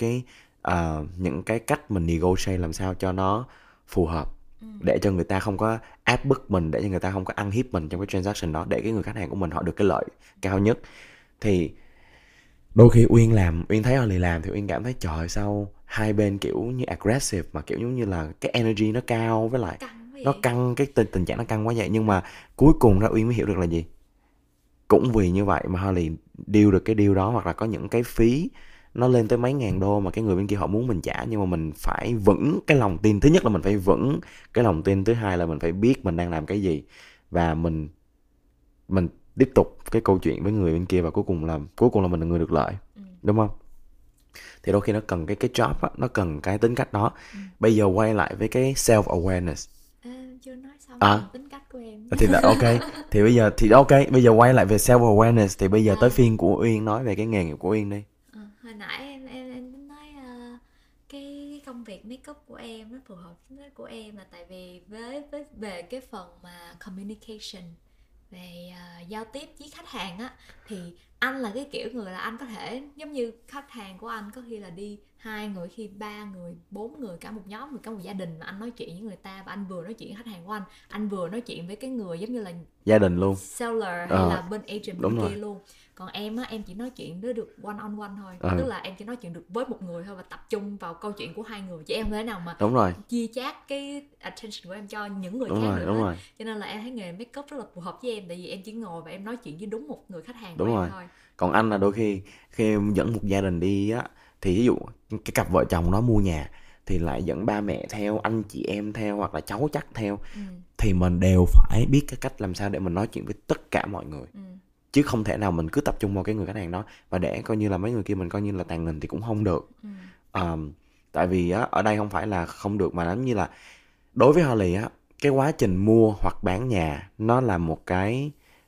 cái cách mình negotiate làm sao cho nó phù hợp, để cho người ta không có áp bức mình, để cho người ta không có ăn hiếp mình trong cái transaction đó, để cái người khách hàng của mình họ được cái lợi cao nhất. Thì đôi khi Uyên thấy Harley làm thì Uyên cảm thấy trời, sao hai bên kiểu như aggressive, mà kiểu giống như là cái energy nó cao, với lại nó vậy? căng, cái tình trạng nó căng quá vậy. Nhưng mà cuối cùng ra Uyên mới hiểu được là gì, cũng vì như vậy mà Harley deal được cái deal đó, hoặc là có những cái phí nó lên tới mấy ngàn đô mà cái người bên kia họ muốn mình trả, nhưng mà mình phải vững cái lòng tin. Thứ nhất là mình phải vững cái lòng tin, thứ hai là mình phải biết mình đang làm cái gì, và mình tiếp tục cái câu chuyện với người bên kia, và cuối cùng là mình là người được lợi, Ừ. đúng không? Thì đôi khi nó cần cái job á, nó cần cái tính cách đó. Ừ. Bây giờ quay lại với cái self awareness. Chưa nói xong À, phần tính cách của em. thì là ok. Bây giờ quay lại về self awareness, thì bây giờ tới phiên của Uyên nói về cái nghề nghiệp của Uyên đi. Hồi nãy em tính nói cái công việc makeup của em nó phù hợp với của em là tại vì với về cái phần mà communication, về giao tiếp với khách hàng á, thì anh là cái kiểu người là anh có thể giống như khách hàng của anh có khi là đi 2 người, khi 3 người, 4 người, cả một nhóm người, cả một gia đình, mà anh nói chuyện với người ta, và anh vừa nói chuyện với khách hàng của anh vừa nói chuyện với cái người giống như là Gia đình luôn. seller hay là bên agent Đúng bên rồi. kia luôn. Còn em á, em chỉ nói chuyện với được one on one thôi, tức là em chỉ nói chuyện được với một người thôi và tập trung vào câu chuyện của 2 người, chứ em không thể nào mà Đúng rồi. chia chác cái attention của em cho những người Đúng khác rồi, được đúng hết. rồi. Cho nên là em thấy nghề makeup rất là phù hợp với em, tại vì em chỉ ngồi và em nói chuyện với đúng một người khách hàng Đúng của rồi. em thôi. Còn anh là đôi khi em dẫn một gia đình đi á, thì ví dụ cái cặp vợ chồng đó mua nhà thì lại dẫn ba mẹ theo, anh chị em theo, hoặc là cháu chắc theo, thì mình đều phải biết cái cách làm sao để mình nói chuyện với tất cả mọi người, chứ không thể nào mình cứ tập trung vào cái người khách hàng đó và để coi như là mấy người kia mình coi như là tàn hình thì cũng không được. Tại vì á, ở đây không phải là không được, mà giống như là đối với Harley á, cái quá trình mua hoặc bán nhà nó là một cái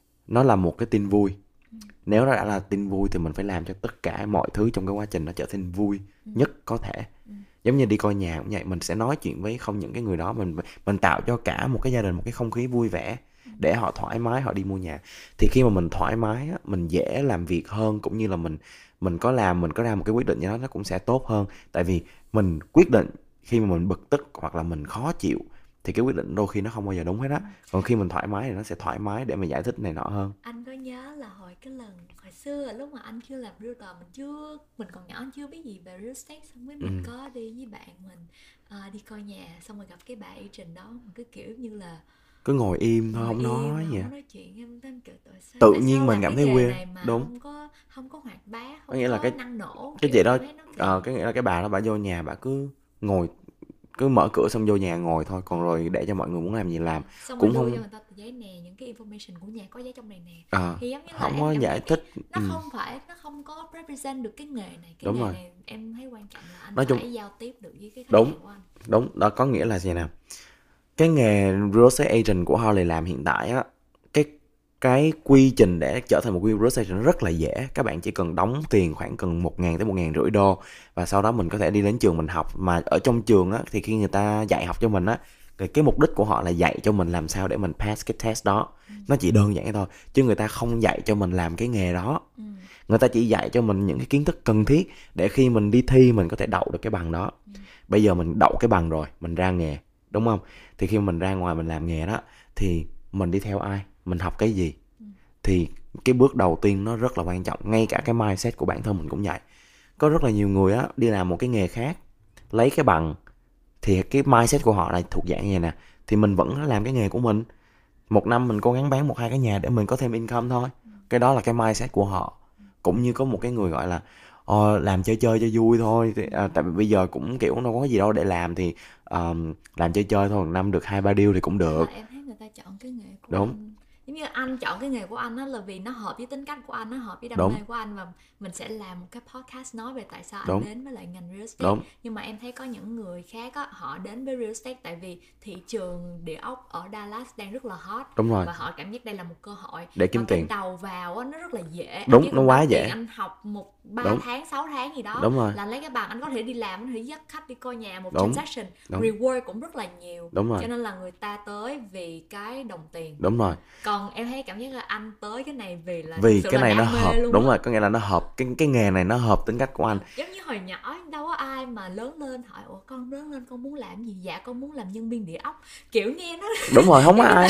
tin vui. Nếu nó đã là tin vui thì mình phải làm cho tất cả mọi thứ trong cái quá trình nó trở thành vui nhất có thể. Giống như đi coi nhà cũng vậy, mình sẽ nói chuyện với không những cái người đó, mình tạo cho cả một cái gia đình một cái không khí vui vẻ để họ thoải mái họ đi mua nhà. Thì khi mà mình thoải mái á, mình dễ làm việc hơn, cũng như là mình có ra một cái quyết định gì đó nó cũng sẽ tốt hơn. Tại vì mình quyết định khi mà mình bực tức hoặc là mình khó chịu thì cái quyết định đôi khi nó không bao giờ đúng hết á. Còn khi mình thoải mái thì nó sẽ thoải mái để mà giải thích này nọ hơn. Anh có nhớ là hồi xưa lúc mà anh chưa làm realtor, mình còn nhỏ, anh chưa biết gì về real estate, xong rồi mình có đi với bạn mình đi coi nhà, xong rồi gặp cái bà agent đó, mình cứ kiểu như là Cứ ngồi im thôi, không im nói mà vậy. không có nói chuyện. Em tên kiểu Tự tại nhiên sao mình làm cảm cái thấy nghề weird. này mà Đúng. không có hoạt bát, Có không nghĩa là có năng nổ, cái kiểu chị em đó, thấy nó kỳ. cái nghĩa là cái bà đó bà vô nhà bà cứ ngồi, cứ mở cửa xong vô nhà ngồi thôi, còn rồi để cho mọi người muốn làm gì làm. Xong rồi Cũng đưa cho không người ta tờ giấy nè, những cái information của nhà có giấy trong này nè, ờ, thì giống như là không em có cảm giải thấy thích. nó không có represent được cái nghề này. Cái Đúng nghề rồi. này em thấy quan trọng là anh Nói chung phải giao tiếp được với cái khách đúng, hàng của anh. đúng, đó có nghĩa là gì nào? Cái nghề real estate agent của Harley làm hiện tại á, cái cái quy trình để trở thành một real estate agent nó rất là dễ. Các bạn chỉ cần đóng tiền khoảng cần 1.000 tới 1.500 đô, và sau đó mình có thể đi đến trường mình học. Mà ở trong trường á thì khi người ta dạy học cho mình á, cái mục đích của họ là dạy cho mình làm sao để mình pass cái test đó. Nó chỉ đơn giản vậy thôi, chứ người ta không dạy cho mình làm cái nghề đó. Người ta chỉ dạy cho mình những cái kiến thức cần thiết để khi mình đi thi mình có thể đậu được cái bằng đó. Bây giờ mình đậu cái bằng rồi, mình ra nghề, đúng không? Thì khi mình ra ngoài mình làm nghề đó, thì mình đi theo ai, mình học cái gì, thì cái bước đầu tiên nó rất là quan trọng. Ngay cả cái mindset của bản thân mình cũng vậy. Có rất là nhiều người á đi làm một cái nghề khác, lấy cái bằng, thì cái mindset của họ là thuộc dạng như vậy nè: thì mình vẫn làm cái nghề của mình, 1 năm mình cố gắng bán 1-2 cái nhà để mình có thêm income thôi. Cái đó là cái mindset của họ. Cũng như có một cái người gọi là làm chơi chơi cho vui thôi. Tại vì bây giờ cũng kiểu đâu có gì đâu để làm, thì làm chơi chơi thôi, 1 năm được 2-3 deal thì cũng được. Em thấy người ta chọn cái nghề của Đúng. anh, giống như anh chọn cái nghề của anh đó là vì nó hợp với tính cách của anh, nó hợp với đam Đúng. mê của anh, và mình sẽ làm một cái podcast nói về tại sao anh Đúng. đến với lại ngành real estate. Đúng. Nhưng mà em thấy có những người khác á, họ đến với real estate tại vì thị trường địa ốc ở Dallas đang rất là hot. Đúng rồi. Và họ cảm giác đây là một cơ hội Để kiếm và cái tiền. đầu vào á, nó rất là dễ. Đúng, Anh chỉ nó cần quá đóng tiền, dễ. anh học 3 Đúng. tháng 6 tháng gì đó Đúng rồi. là anh lấy cái bằng, anh có thể đi làm, anh có thể dắt khách đi coi nhà, một Đúng. transaction. Đúng. Reward cũng rất là nhiều. Đúng rồi. Cho nên là người ta tới vì cái đồng tiền. Đúng rồi. Còn em thấy cảm giác là anh tới cái này vì là Vì sự cái là này nó đam mê hợp. luôn Đúng á. rồi, có nghĩa là nó hợp, cái nghề này nó hợp tính cách của anh. Giống như hồi nhỏ đâu có ai mà lớn lên hỏi con lớn lên con muốn làm gì, dạ con muốn làm nhân viên địa ốc, kiểu nghe nó Đúng rồi, không có ai.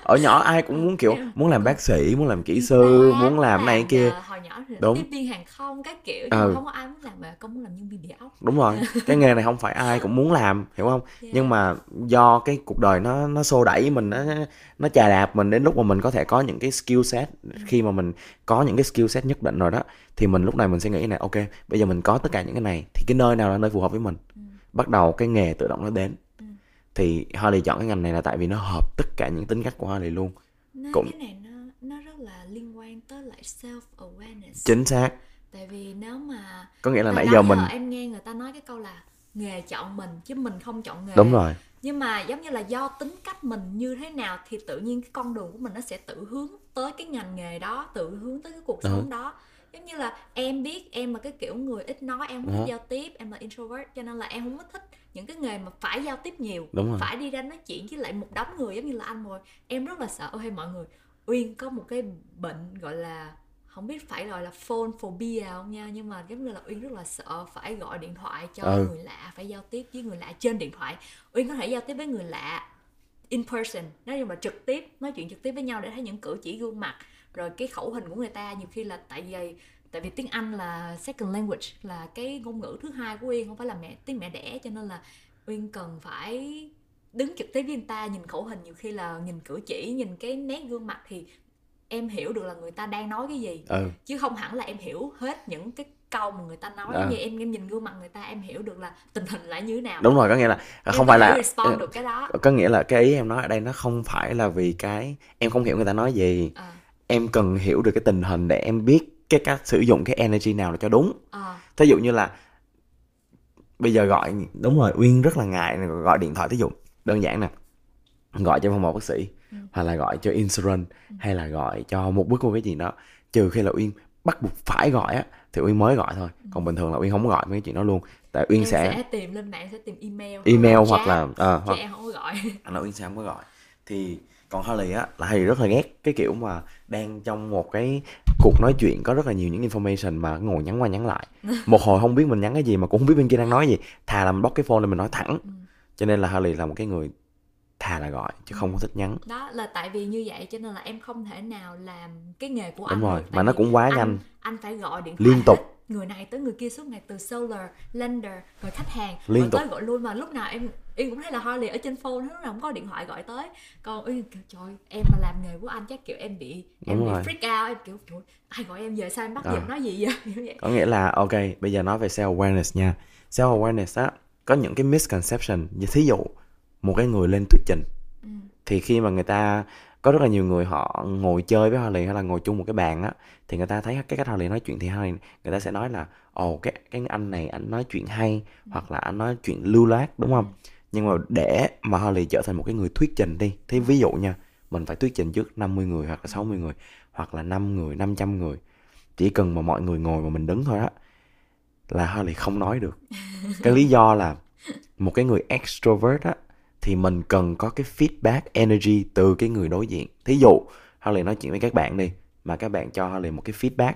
Ở nhỏ ai cũng muốn kiểu Em muốn làm bác sĩ, muốn làm kỹ y sư, tá, muốn muốn làm này làm kia. hồi nhỏ thì Đúng. tiếp viên hàng không các kiểu, nhưng mà Ừ, không có ai muốn làm, mà con muốn làm nhân viên địa ốc. đúng rồi. Cái nghề này không phải ai cũng muốn làm, hiểu không? Nhưng Yeah. mà do cái cuộc đời nó xô đẩy mình, nó chà đạp mình đến lúc mà mình có thể có những cái skill set. Khi mà mình có những cái skill set nhất định rồi đó, thì mình lúc này mình sẽ nghĩ này, ok, bây giờ mình có tất cả những cái này thì cái nơi nào là nơi phù hợp với mình. Bắt đầu cái nghề tự động nó đến. Thì Harley chọn cái ngành này là tại vì nó hợp tất cả những tính cách của Harley luôn. Cũng Cái này nó rất là liên quan tới lại self awareness. chính xác. Tại vì nếu mà Có nghĩa là nãy đó giờ giờ mình em nghe người ta nói cái câu là nghề chọn mình chứ mình không chọn nghề. đúng rồi. Nhưng mà giống như là do tính cách mình như thế nào thì tự nhiên cái con đường của mình nó sẽ tự hướng tới cái ngành nghề đó, tự hướng tới cái cuộc sống đó. Giống như là em biết em là cái kiểu người ít nói, em không thích giao tiếp, em là introvert, cho nên là em không có thích những cái nghề mà phải giao tiếp nhiều, Đúng rồi. phải đi ra nói chuyện với lại một đống người giống như là anh rồi. Em rất là sợ. Hay mọi người, Uyên có một cái bệnh gọi là, không biết phải gọi là phone phobia không nha, nhưng mà giống như là Uyên rất là sợ phải gọi điện thoại cho người lạ, phải giao tiếp với người lạ trên điện thoại. Uyên có thể giao tiếp với người lạ in person, nói chung là trực tiếp, nói chuyện trực tiếp với nhau để thấy những cử chỉ gương mặt, rồi cái khẩu hình của người ta. Nhiều khi là tại vì tiếng Anh là second language, là cái ngôn ngữ thứ hai của Uyên, không phải là tiếng mẹ đẻ, cho nên là Uyên cần phải đứng trực tiếp với người ta, nhìn khẩu hình, nhiều khi là nhìn cử chỉ, nhìn cái nét gương mặt thì em hiểu được là người ta đang nói cái gì. Chứ không hẳn là em hiểu hết những cái câu mà người ta nói. Như em nhìn gương mặt người ta, em hiểu được là tình hình là như thế nào. Đúng rồi, có nghĩa là em không phải là respond được cái đó. có nghĩa là cái ý em nói ở đây nó không phải là vì cái em không hiểu người ta nói gì. Em cần hiểu được cái tình hình để em biết cái cách sử dụng cái energy nào là cho đúng. Thí dụ như là bây giờ gọi, đúng rồi, Uyên rất là ngại gọi điện thoại. Thí dụ đơn giản nè, gọi cho một bác sĩ, hoặc là gọi cho insurance, hay là gọi cho một cái gì đó, trừ khi là Uyên bắt buộc phải gọi á thì Uyên mới gọi thôi. Còn bình thường là Uyên không gọi mấy cái chuyện đó luôn. Tại Uyên em sẽ tìm lên mạng, sẽ tìm email hoặc là chứ em không có gọi. Là Uyên sẽ không có gọi. Thì còn Harley á là Harley rất là ghét cái kiểu mà đang trong một cái cuộc nói chuyện có rất là nhiều những information mà ngồi nhắn qua nhắn lại, một hồi không biết mình nhắn cái gì mà cũng không biết bên kia đang nói gì, thà làm block cái phone để mình nói thẳng. Cho nên là Harley là một cái người thà là gọi chứ không có thích nhắn. Đó là tại vì như vậy cho nên là em không thể nào làm cái nghề của anh. Đúng rồi, được. mà nó cũng quá nhanh. Anh phải gọi điện thoại liên tục hết, người này tới người kia suốt ngày, từ seller, lender, rồi khách hàng, liên gọi tục tới gọi lui. Mà lúc nào em cũng thấy là Harley ở trên phone, lúc nào cũng có điện thoại gọi tới. Còn Uyên kiểu trời, em mà làm nghề của anh chắc kiểu em bị freak out. Em kiểu trời, ai gọi em về sao em bắt giùm nói gì vậy? Có nghĩa là ok, bây giờ nói về self awareness nha. Self awareness á có những cái misconception. Thí dụ một cái người lên thuyết trình, thì khi mà người ta có rất là nhiều người họ ngồi chơi với Harley hay là ngồi chung một cái bàn á, thì người ta thấy cái cách Harley nói chuyện thì Harley, người ta sẽ nói là cái anh này anh nói chuyện hay, hoặc là anh nói chuyện lưu loát, đúng không? Nhưng mà để mà Harley trở thành một cái người thuyết trình đi, thì ví dụ nha, mình phải thuyết trình trước 50 người hoặc là 60 người hoặc là 5 người, 500 người. Chỉ cần mà mọi người ngồi mà mình đứng thôi á là Harley không nói được. Cái lý do là một cái người extrovert á thì mình cần có cái feedback energy từ cái người đối diện. Thí dụ Harley nói chuyện với các bạn đi, mà các bạn cho Harley một cái feedback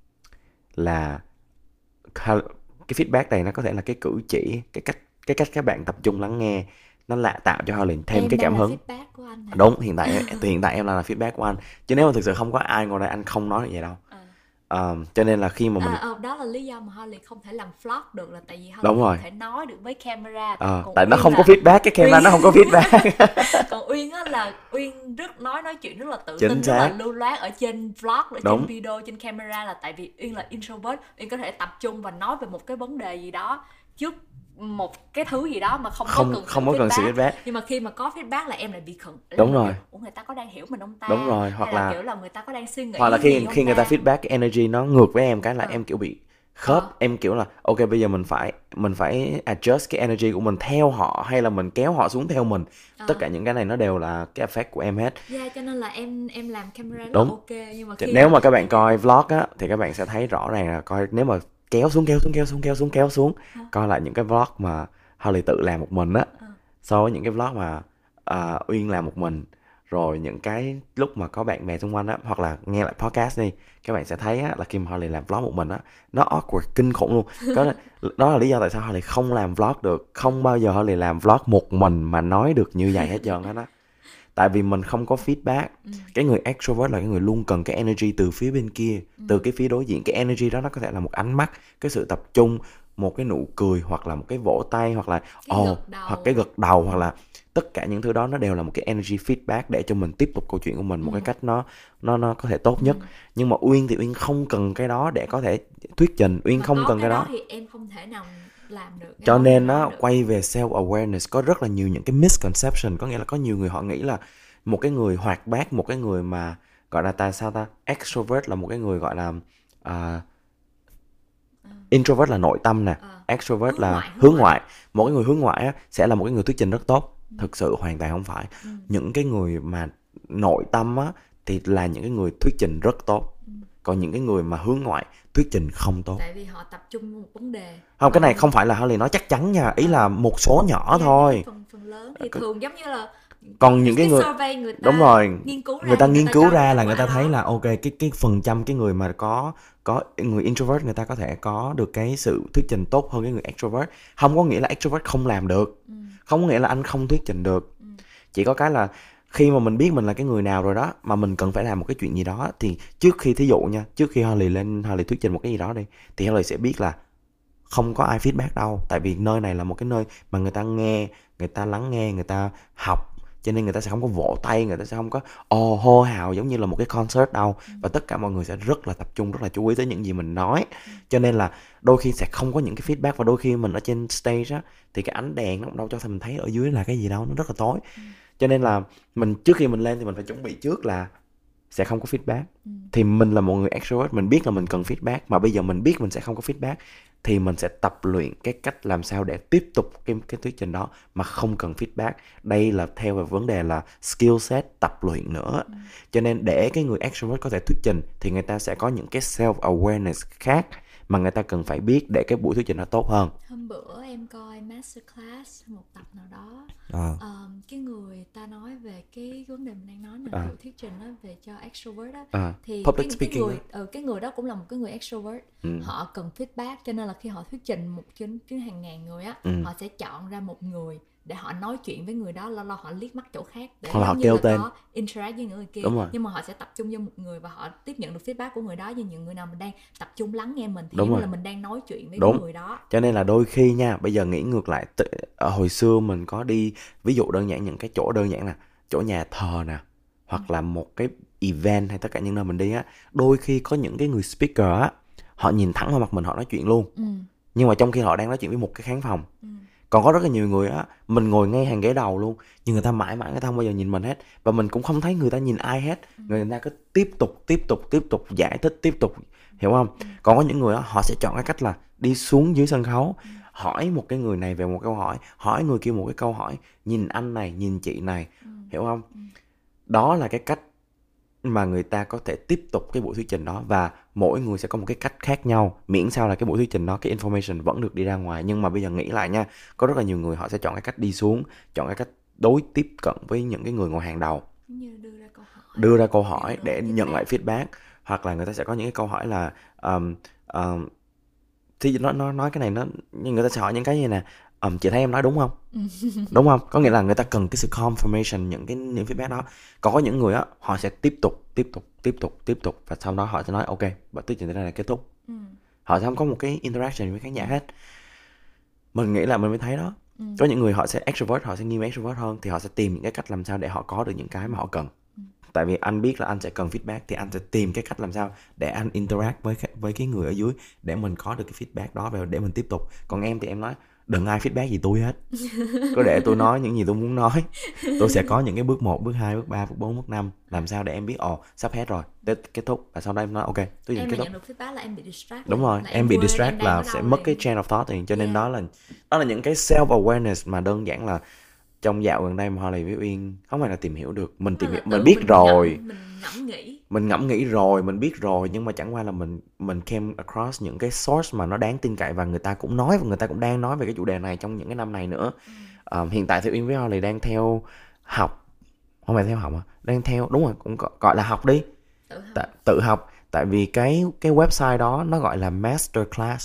là cái feedback này nó có thể là cái cử chỉ, cái cách các bạn tập trung lắng nghe, nó lại tạo cho Harley thêm em cái cảm hứng. Feedback của anh Đúng, hiện tại em là feedback của anh, chứ nếu mà thực sự không có ai ngồi đây anh không nói được vậy đâu. Cho nên là khi mà mình đó là lý do mà Harley không thể làm vlog được, là tại vì Harley đúng không rồi thể nói được với camera. Tại nó không có feedback, cái camera nó không có feedback. Còn Uyên á là Uyên rất nói chuyện rất là tự Chính tin, xác. rất là lưu loát ở trên vlog, ở Đúng. trên video, trên camera, là tại vì Uyên là introvert. Uyên có thể tập trung và nói về một cái vấn đề gì đó trước một cái thứ gì đó mà không có cần sự feedback. Nhưng mà khi mà có feedback là em lại bị khựng. Đúng rồi. Ủa, người ta có đang hiểu mình không ta? Đúng rồi, hoặc là kiểu là người ta có đang suy nghĩ, hoặc là gì khi người ta feedback cái energy nó ngược với em, cái là em kiểu bị khớp. Em kiểu là ok, bây giờ mình phải adjust cái energy của mình theo họ, hay là mình kéo họ xuống theo mình. Tất cả những cái này nó đều là cái effect của em hết. cho nên là em làm camera rất đúng. là ok. Nhưng mà nếu mà các bạn coi vlog á thì các bạn sẽ thấy rõ ràng là coi, nếu mà kéo xuống coi lại những cái vlog mà Harley tự làm một mình á, so với những cái vlog mà Uyên làm một mình, rồi những cái lúc mà có bạn bè xung quanh á, hoặc là nghe lại podcast đi, các bạn sẽ thấy á, là khi mà Harley làm vlog một mình á, nó awkward kinh khủng luôn. Đó là lý do tại sao Harley không làm vlog được. Không bao giờ Harley làm vlog một mình mà nói được như vậy hết trơn á. Tại vì mình không có feedback. Cái người extrovert là cái người luôn cần cái energy từ phía bên kia, từ cái phía đối diện. Cái energy đó nó có thể là một ánh mắt, cái sự tập trung, một cái nụ cười, hoặc là một cái vỗ tay, hoặc là hoặc cái gật đầu, hoặc là tất cả những thứ đó nó đều là một cái energy feedback để cho mình tiếp tục câu chuyện của mình một cái cách nó có thể tốt nhất. Nhưng mà Uyên thì Uyên không cần cái đó để có thể thuyết trình. Uyên không cần cái đó thì em không thể nào làm được. Cho nên nó quay về self awareness, có rất là nhiều những cái misconception. Có nghĩa là có nhiều người họ nghĩ là một cái người hoạt bát, một cái người mà gọi là extrovert là một cái người gọi là introvert là nội tâm nè, extrovert là hướng ngoại. Một cái người hướng ngoại á, sẽ là một cái người thuyết trình rất tốt. Thực sự hoàn toàn không phải. Những cái người mà nội tâm á, thì là những cái người thuyết trình rất tốt. Còn những cái người mà hướng ngoại thuyết trình không tốt. Tại vì họ tập trung vào một vấn đề. Không, cái này không phải là Harley nói chắc chắn nha. Ý là một số nhỏ thôi. Phần lớn thì thường giống như là còn những cái người đúng rồi, người ta nghiên cứu ra là người ta thấy là ok, cái phần trăm cái người mà có người introvert người ta có thể có được cái sự thuyết trình tốt hơn cái người extrovert. Không có nghĩa là extrovert không làm được, không có nghĩa là anh không thuyết trình được. Chỉ có cái là khi mà mình biết mình là cái người nào rồi đó, mà mình cần phải làm một cái chuyện gì đó, thì trước khi thí dụ nha, trước khi Harley thuyết trình một cái gì đó đi, thì Harley sẽ biết là không có ai feedback đâu. Tại vì nơi này là một cái nơi mà người ta nghe, người ta lắng nghe, người ta học, cho nên người ta sẽ không có vỗ tay, người ta sẽ không có hô hào giống như là một cái concert đâu. Và tất cả mọi người sẽ rất là tập trung, rất là chú ý tới những gì mình nói. Cho nên là đôi khi sẽ không có những cái feedback. Và đôi khi mình ở trên stage á, thì cái ánh đèn nó cũng đâu cho mình thấy ở dưới là cái gì đâu, nó rất là tối. Cho nên là mình trước khi mình lên thì mình phải chuẩn bị trước là sẽ không có feedback. Thì mình là một người extrovert, mình biết là mình cần feedback, mà bây giờ mình biết mình sẽ không có feedback, thì mình sẽ tập luyện cái cách làm sao để tiếp tục cái thuyết trình đó mà không cần feedback. Đây là theo về vấn đề là skill set, tập luyện nữa. Cho nên để cái người extrovert có thể thuyết trình thì người ta sẽ có những cái self awareness khác mà người ta cần phải biết để cái buổi thuyết trình nó tốt hơn. Hôm bữa em coi masterclass một tập nào đó, cái người ta nói về cái vấn đề mình đang nói là thuyết trình đó về cho extrovert đó, thì public speaking cái người đó cũng là một cái người extrovert. Họ cần feedback, cho nên là khi họ thuyết trình một trên hàng ngàn người á, họ sẽ chọn ra một người để họ nói chuyện với người đó, lo họ liếc mắt chỗ khác để hoặc là họ kêu tên, có interact với người kia. Nhưng mà họ sẽ tập trung vô một người và họ tiếp nhận được feedback của người đó. Như những người nào mình đang tập trung lắng nghe mình thì là mình đang nói chuyện với người đó. Cho nên là đôi khi nha, bây giờ nghĩ ngược lại, ở hồi xưa mình có đi, ví dụ đơn giản những cái chỗ đơn giản là chỗ nhà thờ nè, hoặc là một cái event hay tất cả những nơi mình đi á, đôi khi có những cái người speaker á, họ nhìn thẳng vào mặt mình, họ nói chuyện luôn. Nhưng mà trong khi họ đang nói chuyện với một cái khán phòng. Còn có rất là nhiều người á, mình ngồi ngay hàng ghế đầu luôn, nhưng người ta mãi người ta không bao giờ nhìn mình hết, và mình cũng không thấy người ta nhìn ai hết. Người ta cứ tiếp tục giải thích, tiếp tục, hiểu không? Còn có những người á, họ sẽ chọn cái cách là đi xuống dưới sân khấu, hỏi một cái người này về một câu hỏi, hỏi người kia một cái câu hỏi, nhìn anh này, nhìn chị này, hiểu không? Đó là cái cách mà người ta có thể tiếp tục cái buổi thuyết trình đó. Và mỗi người sẽ có một cái cách khác nhau, miễn sao là cái buổi thuyết trình đó, cái information vẫn được đi ra ngoài. Nhưng mà bây giờ nghĩ lại nha, có rất là nhiều người họ sẽ chọn cái cách đi xuống, chọn cái cách đối tiếp cận với những cái người ngồi hàng đầu, như đưa ra câu hỏi để nhận lại feedback. Hoặc là người ta sẽ có những cái câu hỏi là thì nó nói cái này, nó người ta sẽ hỏi những cái như nè, chị thấy em nói đúng không? Đúng không? Có nghĩa là người ta cần cái sự confirmation, những feedback đó. Còn có những người á, họ sẽ tiếp tục và sau đó họ sẽ nói ok, và thuyết trình tới đây là kết thúc. Họ sẽ không có một cái interaction với khán giả hết. Mình nghĩ là mình mới thấy đó. Có những người họ sẽ extrovert, họ sẽ nghiêng extrovert hơn, thì họ sẽ tìm những cái cách làm sao để họ có được những cái mà họ cần. Tại vì anh biết là anh sẽ cần feedback, thì anh sẽ tìm cái cách làm sao để anh interact với cái người ở dưới, để mình có được cái feedback đó và để mình tiếp tục. Còn em thì em nói đừng ai feedback gì tôi hết, cứ để tôi nói những gì tôi muốn nói. Tôi sẽ có những cái bước 1, bước 2, bước 3, bước 4, bước 5, làm sao để em biết sắp hết rồi, kết thúc, và sau đó em nói ok, tôi em kết thúc. Nhận được feedback là em bị distract. Đúng rồi, em bị distract là sẽ mất cái chain of thought. Cho nên đó là những cái self awareness mà đơn giản là trong dạo gần đây mà Harley với Uyên không phải là tìm hiểu được. Mình tìm hiểu, mình biết rồi, mình ngẫm nghĩ rồi, mình biết rồi, nhưng mà chẳng qua là mình came across những cái source mà nó đáng tin cậy, và người ta cũng nói, và người ta cũng đang nói về cái chủ đề này trong những cái năm này nữa. Hiện tại thì Uyên với Harley đang theo học, không phải theo học mà, đang theo, đúng rồi, cũng gọi là học đi, tự học. Tại vì cái website đó nó gọi là masterclass,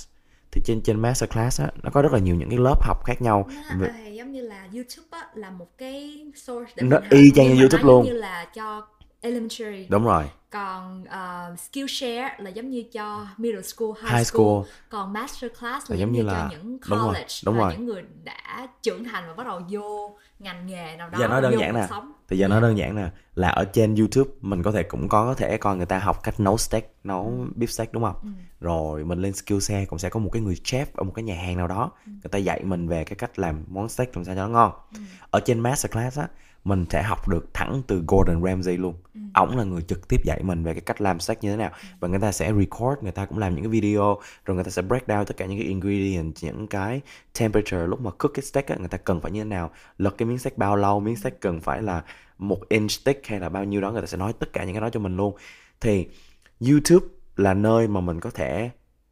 thì trên masterclass á, nó có rất là nhiều những cái lớp học khác nhau. Nó giống như là YouTube á, là một cái source để Nó mình học, y chang nhưng như mà YouTube nó giống luôn. như là cho elementary. Đúng rồi. Còn Skillshare là giống như cho middle school, high High school. school Còn masterclass là là giống như cho là những đúng rồi, college đúng và rồi. những người đã trưởng thành và bắt đầu vô ngành nghề nào đó, Giờ nói đơn giản cuộc nè. sống. Thì giờ nói đơn giản nè, là ở trên YouTube mình cũng có thể coi người ta học cách nấu steak, nấu beef steak, đúng không? Rồi mình lên Skillshare cũng sẽ có một cái người chef ở một cái nhà hàng nào đó, người ta dạy mình về cái cách làm món steak làm sao cho nó ngon. Ở trên masterclass á, mình sẽ học được thẳng từ Gordon Ramsay luôn. Ổng là người trực tiếp dạy mình về cái cách làm steak như thế nào. Và người ta sẽ record, người ta cũng làm những cái video, rồi người ta sẽ break down tất cả những cái ingredients, những cái temperature lúc mà cook cái steak á, người ta cần phải như thế nào, lật cái miếng steak bao lâu, miếng steak cần phải là 1 inch thick hay là bao nhiêu đó, người ta sẽ nói tất cả những cái đó cho mình luôn. Thì YouTube là nơi mà mình có thể,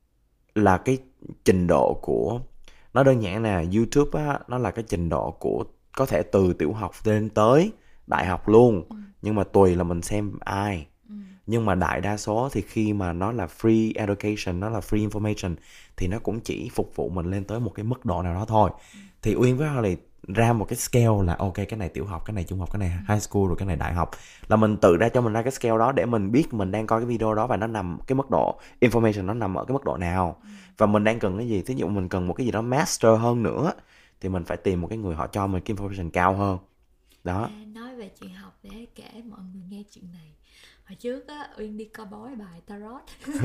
là cái trình độ của, nó đơn giản là YouTube á, nó là cái trình độ của có thể từ tiểu học lên tới đại học luôn. Nhưng mà tùy là mình xem ai. Nhưng mà đại đa số thì khi mà nó là free education, nó là free information, thì nó cũng chỉ phục vụ mình lên tới một cái mức độ nào đó thôi. Thì Uyên với Holly ra một cái scale là ok, cái này tiểu học, cái này trung học, cái này high school, rồi cái này đại học. Là mình tự ra cho mình ra cái scale đó để mình biết mình đang coi cái video đó và nó nằm cái mức độ information, nó nằm ở cái mức độ nào, và mình đang cần cái gì. Thí dụ mình cần một cái gì đó master hơn nữa thì mình phải tìm một cái người họ cho mình cái information cao hơn đó. Nói về chuyện học để kể mọi người nghe chuyện này. Hồi trước á, Uyên đi coi bói bài tarot.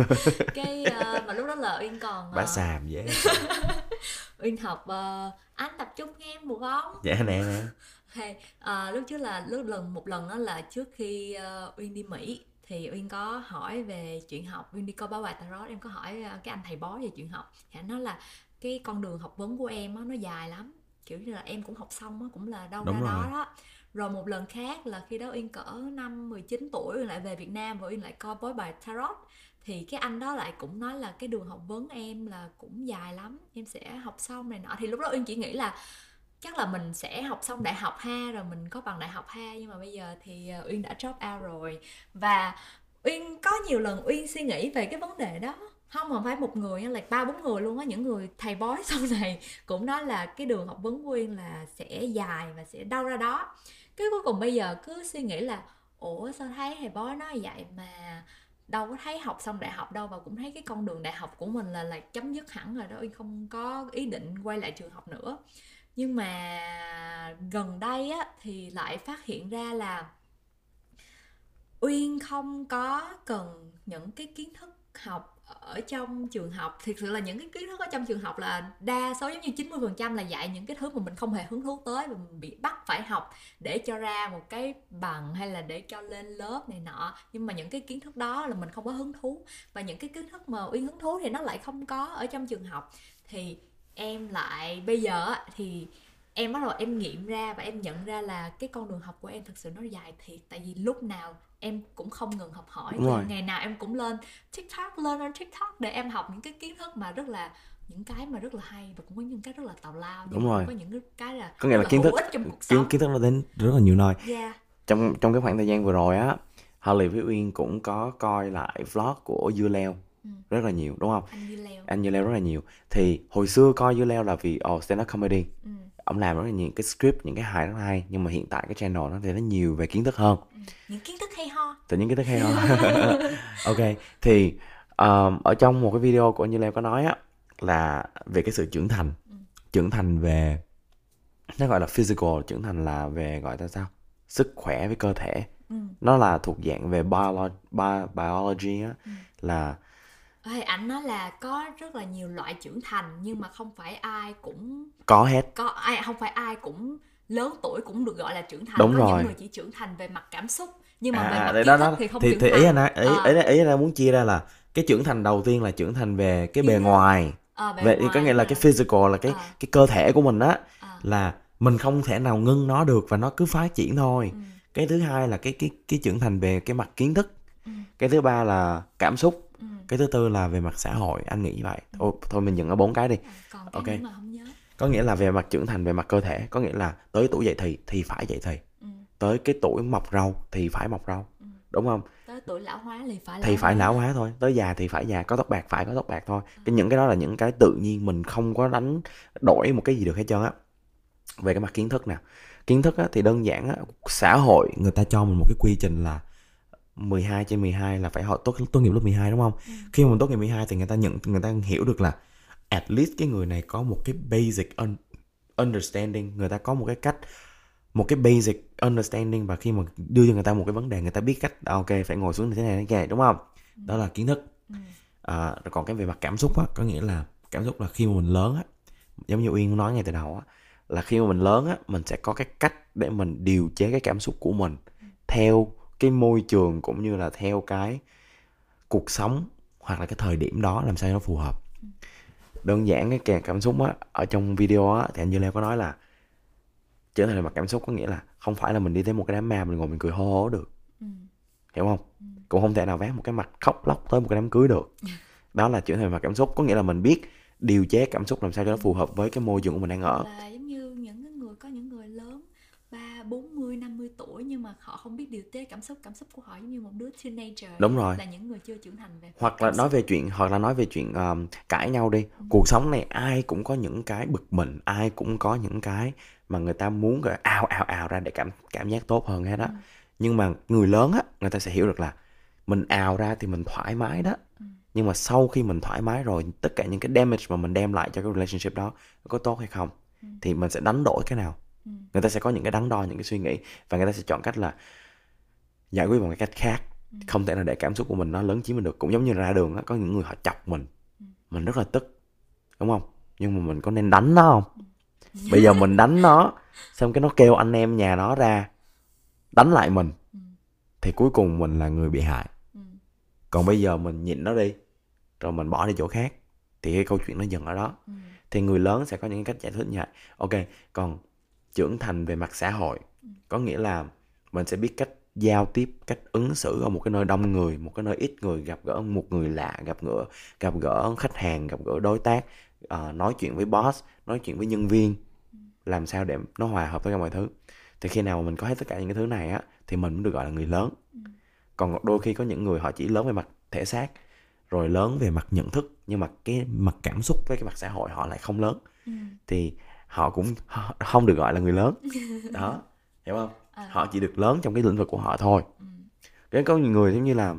Cái mà lúc đó là Uyên còn Bả xàm dễ. Uyên học anh tập trung nghe em được không? Dạ nè. Hey, lúc trước là một lần đó là trước khi Uyên đi Mỹ thì Uyên có hỏi về chuyện học. Uyên đi coi báo bài tarot, em có hỏi cái anh thầy bói về chuyện học. Thì anh nói là cái con đường học vấn của em á, nó dài lắm, kiểu như là em cũng học xong á, cũng là đâu Đúng ra rồi. đó đó. Rồi một lần khác là khi đó Uyên cỡ năm 19 tuổi, Uyên lại về Việt Nam và Uyên lại coi bói bài tarot. Thì cái anh đó lại cũng nói là cái đường học vấn em là cũng dài lắm, em sẽ học xong này nọ. Thì lúc đó Uyên chỉ nghĩ là chắc là mình sẽ học xong đại học ha, rồi mình có bằng đại học ha. Nhưng mà bây giờ thì Uyên đã drop out rồi. Và Uyên có nhiều lần Uyên suy nghĩ về cái vấn đề đó. Không mà phải một người, là 3-4 người luôn á. Những người thầy bói sau này cũng nói là cái đường học vấn của Uyên là sẽ dài và sẽ đâu ra đó. Cái cuối cùng bây giờ cứ suy nghĩ là ủa sao thấy thầy bói nói vậy mà đâu có thấy học xong đại học đâu, và cũng thấy cái con đường đại học của mình là chấm dứt hẳn rồi đó. Uyên không có ý định quay lại trường học nữa. Nhưng mà gần đây á thì lại phát hiện ra là Uyên không có cần những cái kiến thức học ở trong trường học. Thực sự là những cái kiến thức ở trong trường học là đa số, giống như 90% là dạy những cái thứ mà mình không hề hứng thú tới, và mình bị bắt phải học để cho ra một cái bằng hay là để cho lên lớp này nọ. Nhưng mà những cái kiến thức đó là mình không có hứng thú, và những cái kiến thức mà Uyên hứng thú thì nó lại không có ở trong trường học. Thì em lại bây giờ thì em bắt đầu em nghiệm ra và em nhận ra là cái con đường học của em thực sự nó dài thiệt. Tại vì lúc nào em cũng không ngừng học hỏi. Ngày nào em cũng lên TikTok, learn TikTok để em học những cái kiến thức mà rất là, những cái mà rất là hay, và cũng có những cái rất là tào lao. Nhưng mà có những cái là có nghĩa là kiến thức trong cuộc sống. Kiến thức nó đến rất là nhiều nơi. Yeah. Trong cái khoảng thời gian vừa rồi á, Holly với Uyên cũng có coi lại vlog của Dưa Leo rất là nhiều, đúng không? Anh Dưa Leo rất là nhiều. Thì hồi xưa coi Dưa Leo là vì stand-up comedy. Ông làm rất là nhiều cái script, những cái hài rất là hay. Nhưng mà hiện tại cái channel nó thì nó nhiều về kiến thức hơn. Những kiến thức hay ho. Những kiến thức hay ho. Ok, thì ở trong một cái video của anh Dưa Leo có nói á, là về cái sự trưởng thành. Trưởng thành về, nó gọi là physical, trưởng thành là về gọi là sao? Sức khỏe với cơ thể. Nó là thuộc dạng về biology á. Là ảnh nói là có rất là nhiều loại trưởng thành, nhưng mà không phải ai cũng có hết. Không phải ai cũng lớn tuổi cũng được gọi là trưởng thành. Đúng có rồi. những người chỉ trưởng thành về mặt cảm xúc, nhưng mà về mặt kiến thức thì không trưởng thì thành. ý anh muốn chia ra là cái trưởng thành đầu tiên là trưởng thành về cái bề ngoài. Về có nghĩa là cái physical, là cái cơ thể của mình á, là mình không thể nào ngưng nó được và nó cứ phát triển thôi. Cái thứ hai là cái trưởng thành về cái mặt kiến thức. Cái thứ ba là cảm xúc. Cái thứ tư là về mặt xã hội, anh nghĩ vậy. Thôi mình dừng ở 4 cái đi. Còn cái mà không nhớ. Có nghĩa là về mặt trưởng thành về mặt cơ thể, có nghĩa là tới tuổi dậy thì phải dậy thì. Tới cái tuổi mọc râu thì phải mọc râu. đúng không? Tới tuổi lão hóa thì phải Thì lão phải lão hóa. hóa thôi, tới già thì phải già, có tóc bạc phải có tóc bạc thôi. Những cái đó là những cái tự nhiên, mình không có đánh đổi một cái gì được hết trơn á. Về cái mặt kiến thức nè, kiến thức á, thì đơn giản á, xã hội người ta cho mình một cái quy trình là 12/12 là phải học tốt nghiệp lớp 12 đúng không? Khi mà mình tốt nghiệp 12 thì người ta hiểu được là at least cái người này có một cái basic understanding, người ta có một cái basic understanding, và khi mà đưa cho người ta một cái vấn đề, người ta biết cách ok phải ngồi xuống như thế này thế này, đúng không? Đó là kiến thức. Rồi còn cái về mặt cảm xúc á, có nghĩa là cảm xúc là khi mà mình lớn á, giống như Uyên nói ngay từ đầu á, là khi mà mình lớn á, mình sẽ có cái cách để mình điều chế cái cảm xúc của mình theo cái môi trường cũng như là theo cái cuộc sống hoặc là cái thời điểm đó làm sao cho nó phù hợp. Đơn giản cái kèm cảm xúc á, ở trong video á thì anh Dư Lê có nói là trở thành về mặt cảm xúc có nghĩa là không phải là mình đi tới một cái đám ma mình ngồi mình cười hô hố được, hiểu không? Cũng không thể nào vác một cái mặt khóc lóc tới một cái đám cưới được. Đó là trở thành về mặt cảm xúc, có nghĩa là mình biết điều chế cảm xúc làm sao cho nó phù hợp với cái môi trường của mình đang ở. Là giống như có những người lớn 30, 40, 50 tuổi nhưng mà họ không biết điều tiết cảm xúc của họ, giống như một đứa teenager. Đúng rồi. Là những người chưa trưởng thành về Hoặc là cảm xúc. nói về chuyện cãi nhau đi. Cuộc sống này ai cũng có những cái bực mình, ai cũng có những cái mà người ta muốn gọi ào ra để cảm giác tốt hơn hết á. Nhưng mà người lớn á, người ta sẽ hiểu được là mình ào ra thì mình thoải mái đó. Nhưng mà sau khi mình thoải mái rồi, tất cả những cái damage mà mình đem lại cho cái relationship đó có tốt hay không, thì mình sẽ đánh đổi cái nào. Người ta sẽ có những cái đắn đo, những cái suy nghĩ, và người ta sẽ chọn cách là giải quyết bằng cái cách khác. Không thể nào để cảm xúc của mình nó lấn chiếm mình được. Cũng giống như là ra đường á, có những người họ chọc mình rất là tức, đúng không? Nhưng mà mình có nên đánh nó không? Bây giờ mình đánh nó, xong cái nó kêu anh em nhà nó ra đánh lại mình, thì cuối cùng mình là người bị hại. Còn bây giờ mình nhịn nó đi, rồi mình bỏ đi chỗ khác, thì cái câu chuyện nó dừng ở đó. Thì người lớn sẽ có những cách giải thích như vậy. Ok, còn trưởng thành về mặt xã hội, có nghĩa là mình sẽ biết cách giao tiếp, cách ứng xử ở một cái nơi đông người, một cái nơi ít người, gặp gỡ một người lạ, gặp gỡ khách hàng, gặp gỡ đối tác, nói chuyện với boss, nói chuyện với nhân viên, làm sao để nó hòa hợp tất cả mọi thứ. Thì khi nào mà mình có hết tất cả những cái thứ này á, thì mình mới được gọi là người lớn. Còn đôi khi có những người họ chỉ lớn về mặt thể xác, rồi lớn về mặt nhận thức, nhưng mà cái mặt cảm xúc với cái mặt xã hội họ lại không lớn, thì họ cũng không được gọi là người lớn. Đó, hiểu không? Họ chỉ được lớn trong cái lĩnh vực của họ thôi. Có nhiều người giống như là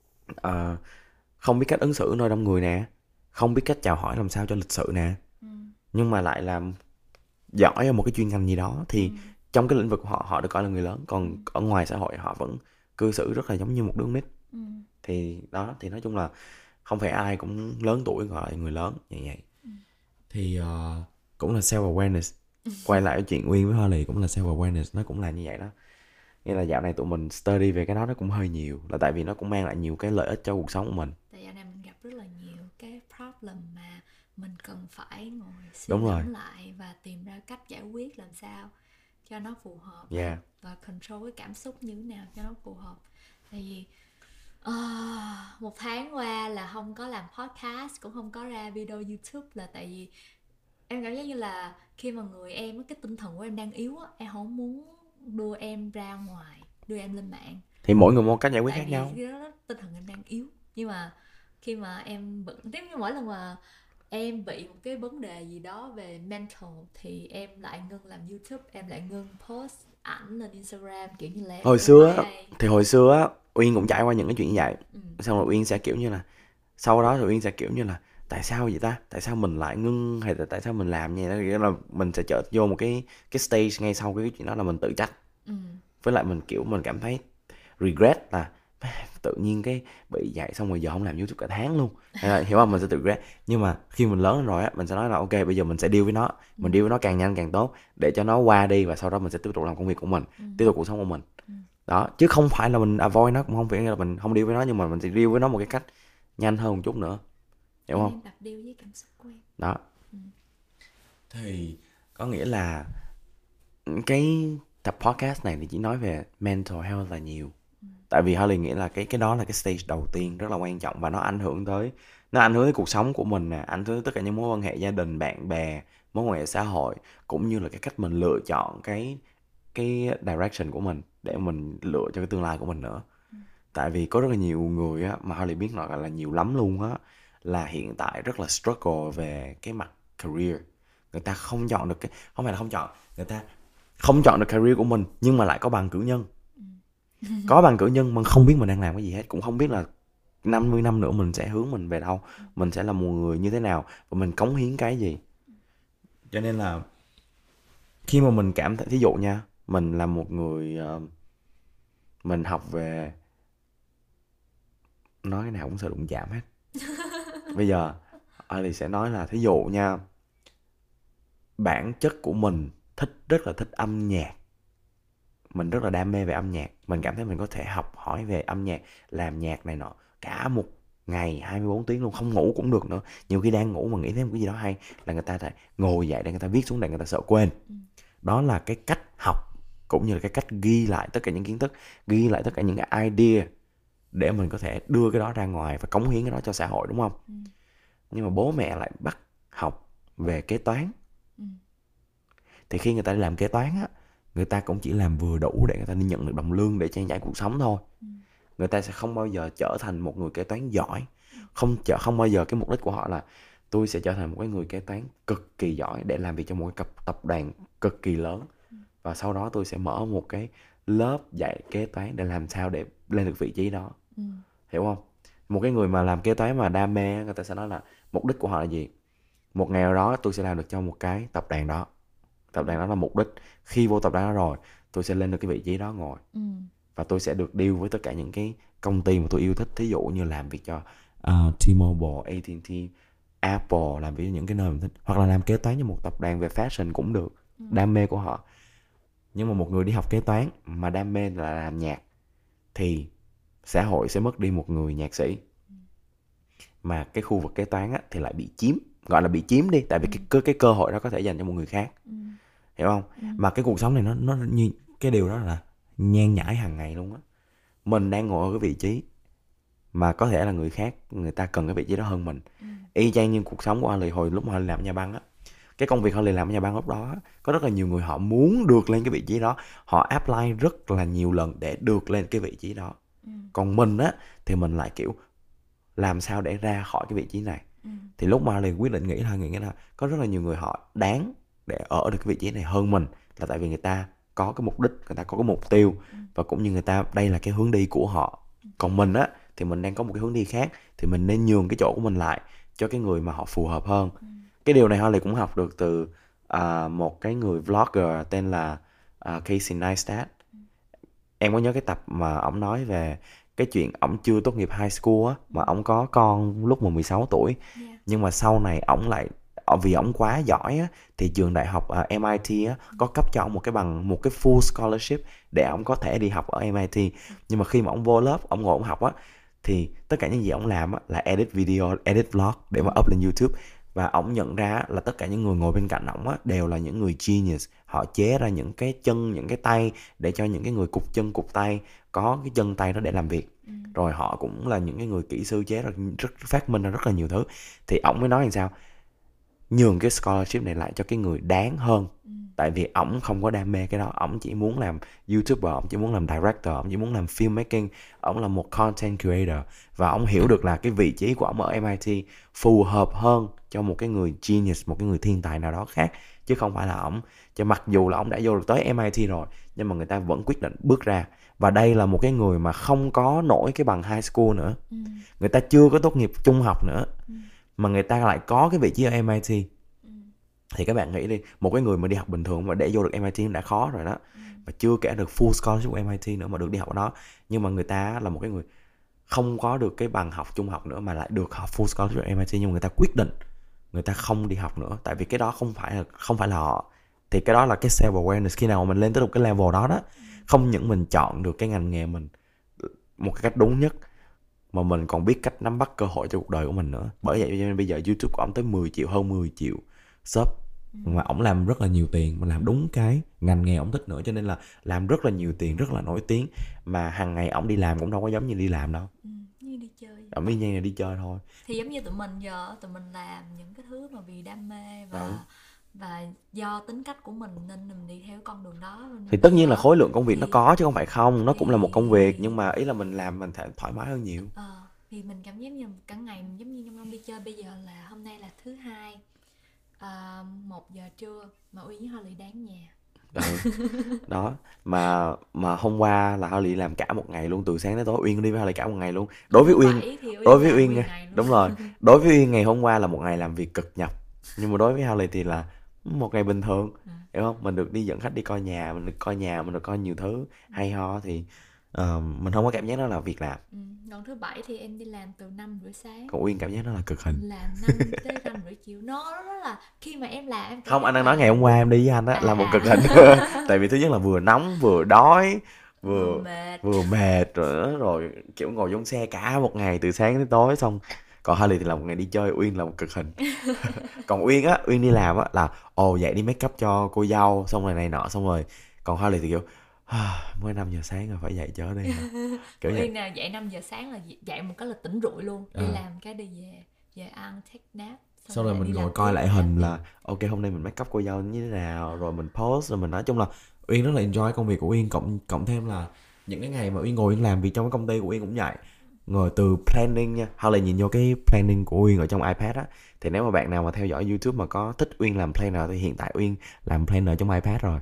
không biết cách ứng xử nơi đông người nè, không biết cách chào hỏi làm sao cho lịch sự nè, nhưng mà lại làm giỏi ở một cái chuyên ngành gì đó, thì trong cái lĩnh vực của họ, họ được gọi là người lớn. Còn ở ngoài xã hội họ vẫn cư xử rất là giống như một đứa nít. Thì đó, thì nói chung là không phải ai cũng lớn tuổi gọi là người lớn như vậy. Thì cũng là self awareness. Quay lại chuyện Uyên với Hoa Lì cũng là self awareness, nó cũng là như vậy đó. Nghĩa là dạo này tụi mình study về cái đó nó cũng hơi nhiều, là tại vì nó cũng mang lại nhiều cái lợi ích cho cuộc sống của mình. Tại dạo này mình gặp rất là nhiều cái problem mà mình cần phải ngồi suy Đúng rồi. ngẫm lại và tìm ra cách giải quyết làm sao cho nó phù hợp. Yeah. Và control cái cảm xúc như thế nào cho nó phù hợp. Tại vì một tháng qua là không có làm podcast, cũng không có ra video YouTube, là tại vì em cảm giác như là khi mà người em, cái tinh thần của em đang yếu á, em không muốn đưa em ra ngoài, đưa em lên mạng. Thì mỗi người một cách giải quyết Tại khác vì nhau. khi đó tinh thần em đang yếu. Nhưng mà khi mà em tiếp như mỗi lần mà em bị một cái vấn đề gì đó về mental thì em lại ngưng làm YouTube, em lại ngưng post ảnh lên Instagram, kiểu như là em hồi xưa á Uyên cũng trải qua những cái chuyện như vậy. Xong rồi Uyên sẽ kiểu như là, sau đó rồi Uyên sẽ kiểu như là tại sao vậy ta, tại sao mình lại ngưng, hay là tại sao mình làm như vậy đó. Nghĩa là mình sẽ chợt vô một cái stage ngay sau cái chuyện đó là mình tự trách. Với lại mình kiểu mình cảm thấy regret là tự nhiên cái bị vậy, xong rồi giờ không làm YouTube cả tháng luôn. Hiểu không? Mình sẽ tự regret. Nhưng mà khi mình lớn rồi á, mình sẽ nói là ok, bây giờ mình sẽ deal với nó. Mình deal với nó càng nhanh càng tốt, để cho nó qua đi, và sau đó mình sẽ tiếp tục làm công việc của mình, tiếp tục cuộc sống của mình. Đó, chứ không phải là mình avoid nó, cũng không phải là mình không deal với nó, nhưng mà mình sẽ deal với nó một cái cách nhanh hơn một chút nữa. Hiểu không? Em tập deal với cảm xúc của em. Đó. Thì có nghĩa là cái tập podcast này thì chỉ nói về mental health là nhiều. Tại vì Harley nghĩ là cái đó là cái stage đầu tiên rất là quan trọng, và nó ảnh hưởng tới cuộc sống của mình nè, ảnh hưởng tới tất cả những mối quan hệ gia đình, bạn bè, mối quan hệ xã hội, cũng như là cái cách mình lựa chọn cái direction của mình để mình lựa cho cái tương lai của mình nữa. Tại vì có rất là nhiều người á, mà Harley biết nói là nhiều lắm luôn á, là hiện tại rất là struggle về cái mặt career. Người ta không chọn được cái, không phải là không chọn, người ta không chọn được career của mình nhưng mà lại có bằng cử nhân. Có bằng cử nhân mà không biết mình đang làm cái gì hết, cũng không biết là 50 năm nữa mình sẽ hướng mình về đâu, mình sẽ là một người như thế nào và mình cống hiến cái gì. Cho nên là khi mà mình cảm thấy, thí dụ nha, mình là một người mình học về, nói cái nào cũng sợ đụng chạm hết. Bây giờ Ali sẽ nói là thí dụ nha, bản chất của mình rất là thích âm nhạc, mình rất là đam mê về âm nhạc, mình cảm thấy mình có thể học hỏi về âm nhạc, làm nhạc này nọ cả một ngày 24 tiếng luôn, không ngủ cũng được nữa. Nhiều khi đang ngủ mà nghĩ thêm cái gì đó hay là người ta phải ngồi dậy để người ta viết xuống, để người ta sợ quên. Đó là cái cách học, cũng như là cái cách ghi lại tất cả những kiến thức, ghi lại tất cả những cái idea để mình có thể đưa cái đó ra ngoài và cống hiến cái đó cho xã hội, đúng không? Nhưng mà bố mẹ lại bắt học về kế toán. Thì khi người ta đi làm kế toán á, người ta cũng chỉ làm vừa đủ để người ta nhận được đồng lương để trang trải cuộc sống thôi. Người ta sẽ không bao giờ trở thành một người kế toán giỏi. Không bao giờ cái mục đích của họ là tôi sẽ trở thành một cái người kế toán cực kỳ giỏi để làm việc cho một cái tập đoàn cực kỳ lớn, và sau đó tôi sẽ mở một cái lớp dạy kế toán để làm sao để lên được vị trí đó. Hiểu không? Một cái người mà làm kế toán mà đam mê, người ta sẽ nói là mục đích của họ là gì? Một ngày nào đó tôi sẽ làm được cho một cái tập đoàn đó. Tập đoàn đó là mục đích. Khi vô tập đoàn đó rồi, tôi sẽ lên được cái vị trí đó ngồi. Và tôi sẽ được deal với tất cả những cái công ty mà tôi yêu thích. Thí dụ như làm việc cho T-Mobile, AT&T, Apple, làm việc cho những cái nơi mình thích. Hoặc là làm kế toán cho một tập đoàn về fashion cũng được. Đam mê của họ. Nhưng mà một người đi học kế toán mà đam mê là làm nhạc, thì xã hội sẽ mất đi một người nhạc sĩ. Mà cái khu vực kế toán á, thì lại bị chiếm. Gọi là bị chiếm đi. Tại vì cái cơ hội đó có thể dành cho một người khác. Hiểu không? Mà cái cuộc sống này nó như cái điều đó là nhan nhãi hàng ngày luôn á. Mình đang ngồi ở cái vị trí mà có thể là người khác, người ta cần cái vị trí đó hơn mình. Y chang như cuộc sống của Harley hồi lúc mà Harley làm nhà băng á. Cái công việc Harley làm ở nhà băng lúc đó, có rất là nhiều người họ muốn được lên cái vị trí đó. Họ apply rất là nhiều lần để được lên cái vị trí đó. Còn mình á, thì mình lại kiểu làm sao để ra khỏi cái vị trí này. Thì lúc mà Harley quyết định nghĩ là có rất là nhiều người họ đáng để ở được cái vị trí này hơn mình, là tại vì người ta có cái mục đích, người ta có cái mục tiêu, và cũng như người ta đây là cái hướng đi của họ. Còn mình á, thì mình đang có một cái hướng đi khác, thì mình nên nhường cái chỗ của mình lại cho cái người mà họ phù hợp hơn. Cái điều này Harley cũng học được từ một cái người vlogger tên là Casey Neistat. Em có nhớ cái tập mà ổng nói về cái chuyện ổng chưa tốt nghiệp high school á, mà ổng có con lúc mà 16 tuổi. Nhưng mà sau này ổng lại, vì ổng quá giỏi á, thì trường đại học MIT á, có cấp cho ổng một cái bằng, một cái full scholarship để ổng có thể đi học ở MIT. Nhưng mà khi mà ổng vô lớp, ổng ngồi ổng học á, thì tất cả những gì ổng làm á, là edit video, edit vlog để mà up lên YouTube. Và ổng nhận ra là tất cả những người ngồi bên cạnh ổng á, đều là những người genius. Họ chế ra những cái chân, những cái tay để cho những cái người cụt chân, cụt tay có cái chân tay đó để làm việc. Rồi họ cũng là những cái người kỹ sư chế ra, phát minh ra rất là nhiều thứ. Thì ổng mới nói làm sao nhường cái scholarship này lại cho cái người đáng hơn. Tại vì ổng không có đam mê cái đó. Ổng chỉ muốn làm YouTuber, ổng chỉ muốn làm director, ổng chỉ muốn làm filmmaking. Ổng là một content creator. Và ổng hiểu được là cái vị trí của ổng ở MIT phù hợp hơn cho một cái người genius, một cái người thiên tài nào đó khác. Chứ không phải là ổng. Cho mặc dù là ổng đã vô được tới MIT rồi, nhưng mà người ta vẫn quyết định bước ra. Và đây là một cái người mà không có nổi cái bằng high school nữa. Người ta chưa có tốt nghiệp trung học nữa, mà người ta lại có cái vị trí ở MIT. Thì các bạn nghĩ đi, một cái người mà đi học bình thường mà để vô được MIT đã khó rồi đó, và chưa kể được full scholarship của MIT nữa mà được đi học ở đó. Nhưng mà người ta là một cái người không có được cái bằng học trung học nữa mà lại được học full scholarship của MIT, nhưng mà người ta quyết định người ta không đi học nữa, tại vì cái đó không phải là họ. Thì cái đó là cái self awareness. Khi nào mà mình lên tới một cái level đó đó, không những mình chọn được cái ngành nghề mình một cái cách đúng nhất, mà mình còn biết cách nắm bắt cơ hội cho cuộc đời của mình nữa. Bởi vậy cho nên bây giờ YouTube của ổng tới 10 triệu, hơn 10 triệu sub. Mà ổng làm rất là nhiều tiền, mà làm đúng cái ngành nghề ổng thích nữa, cho nên là làm rất là nhiều tiền, rất là nổi tiếng. Mà hàng ngày ổng đi làm cũng đâu có giống như đi làm đâu. Như đi chơi. Ổng y như là đi chơi thôi. Thì giống như tụi mình giờ, tụi mình làm những cái thứ mà vì đam mê và và do tính cách của mình nên mình đi theo con đường đó. Thì Nên tất bây nhiên là giờ khối lượng công việc nó thì có chứ không phải không, nó cũng là một công việc, nhưng thì mà ý là mình làm mình thoải mái hơn nhiều. thì mình cảm giác như cả ngày mình giống như trong năm đi chơi. Bây giờ là hôm nay là thứ hai, 1 giờ trưa mà Uy với Holly đang nhà. Ừ, đó. Mà hôm qua là Holly làm cả một ngày luôn, từ sáng đến tối. Uyên đi với Holly cả một ngày luôn. Đối với Thứ Uyên, bảy thì Uy đối với làm Uyên nguyên nha, ngày luôn. đúng rồi. Đối với Uyên ngày hôm qua là một ngày làm việc cực nhọc. Nhưng mà đối với Holly thì là một ngày bình thường. Hiểu không? Mình được đi dẫn khách đi coi nhà, mình được coi nhà, mình được coi nhiều thứ hay ho thì mình không có cảm giác đó là việc làm. Còn thứ bảy thì em đi làm từ 5 rưỡi sáng, Còn Uyên cảm giác đó là cực hình. làm 5 tới 5 rưỡi chiều. Nó rất là, khi mà em làm em cảm Không, anh giác đang nói ngày là hôm qua em đi với anh á là một cực hình. Tại vì thứ nhất là vừa nóng vừa đói vừa vừa mệt. vừa mệt rồi kiểu ngồi trong xe cả một ngày từ sáng đến tối xong. Còn Harley thì là một ngày đi chơi, Uyên là một cực hình. Còn Uyên á, Uyên đi làm á là ồ dậy đi make up cho cô dâu xong rồi này nọ xong rồi. Còn Harley thì kiểu mới 5 giờ sáng rồi phải dậy chở đi hả, kiểu vậy. Uyên nào dậy 5 giờ sáng là dậy một cái là tỉnh rụi luôn, đi Ờ. làm cái đi về, về ăn take nap xong Xong rồi rồi lại mình đi làm ngồi coi tiếp, lại làm hình tiếp. là ok hôm nay mình make up cô dâu như thế nào rồi mình post rồi mình nói chung là Uyên rất là enjoy công việc của Uyên, cộng thêm là những cái ngày mà Uyên ngồi Uyên làm việc trong cái công ty của Uyên cũng vậy. Ngồi từ planning nha, hay là nhìn vô cái planning của Uyên ở trong iPad á, thì nếu mà bạn nào mà theo dõi YouTube mà có thích Uyên làm planner thì hiện tại Uyên làm planner trong iPad rồi.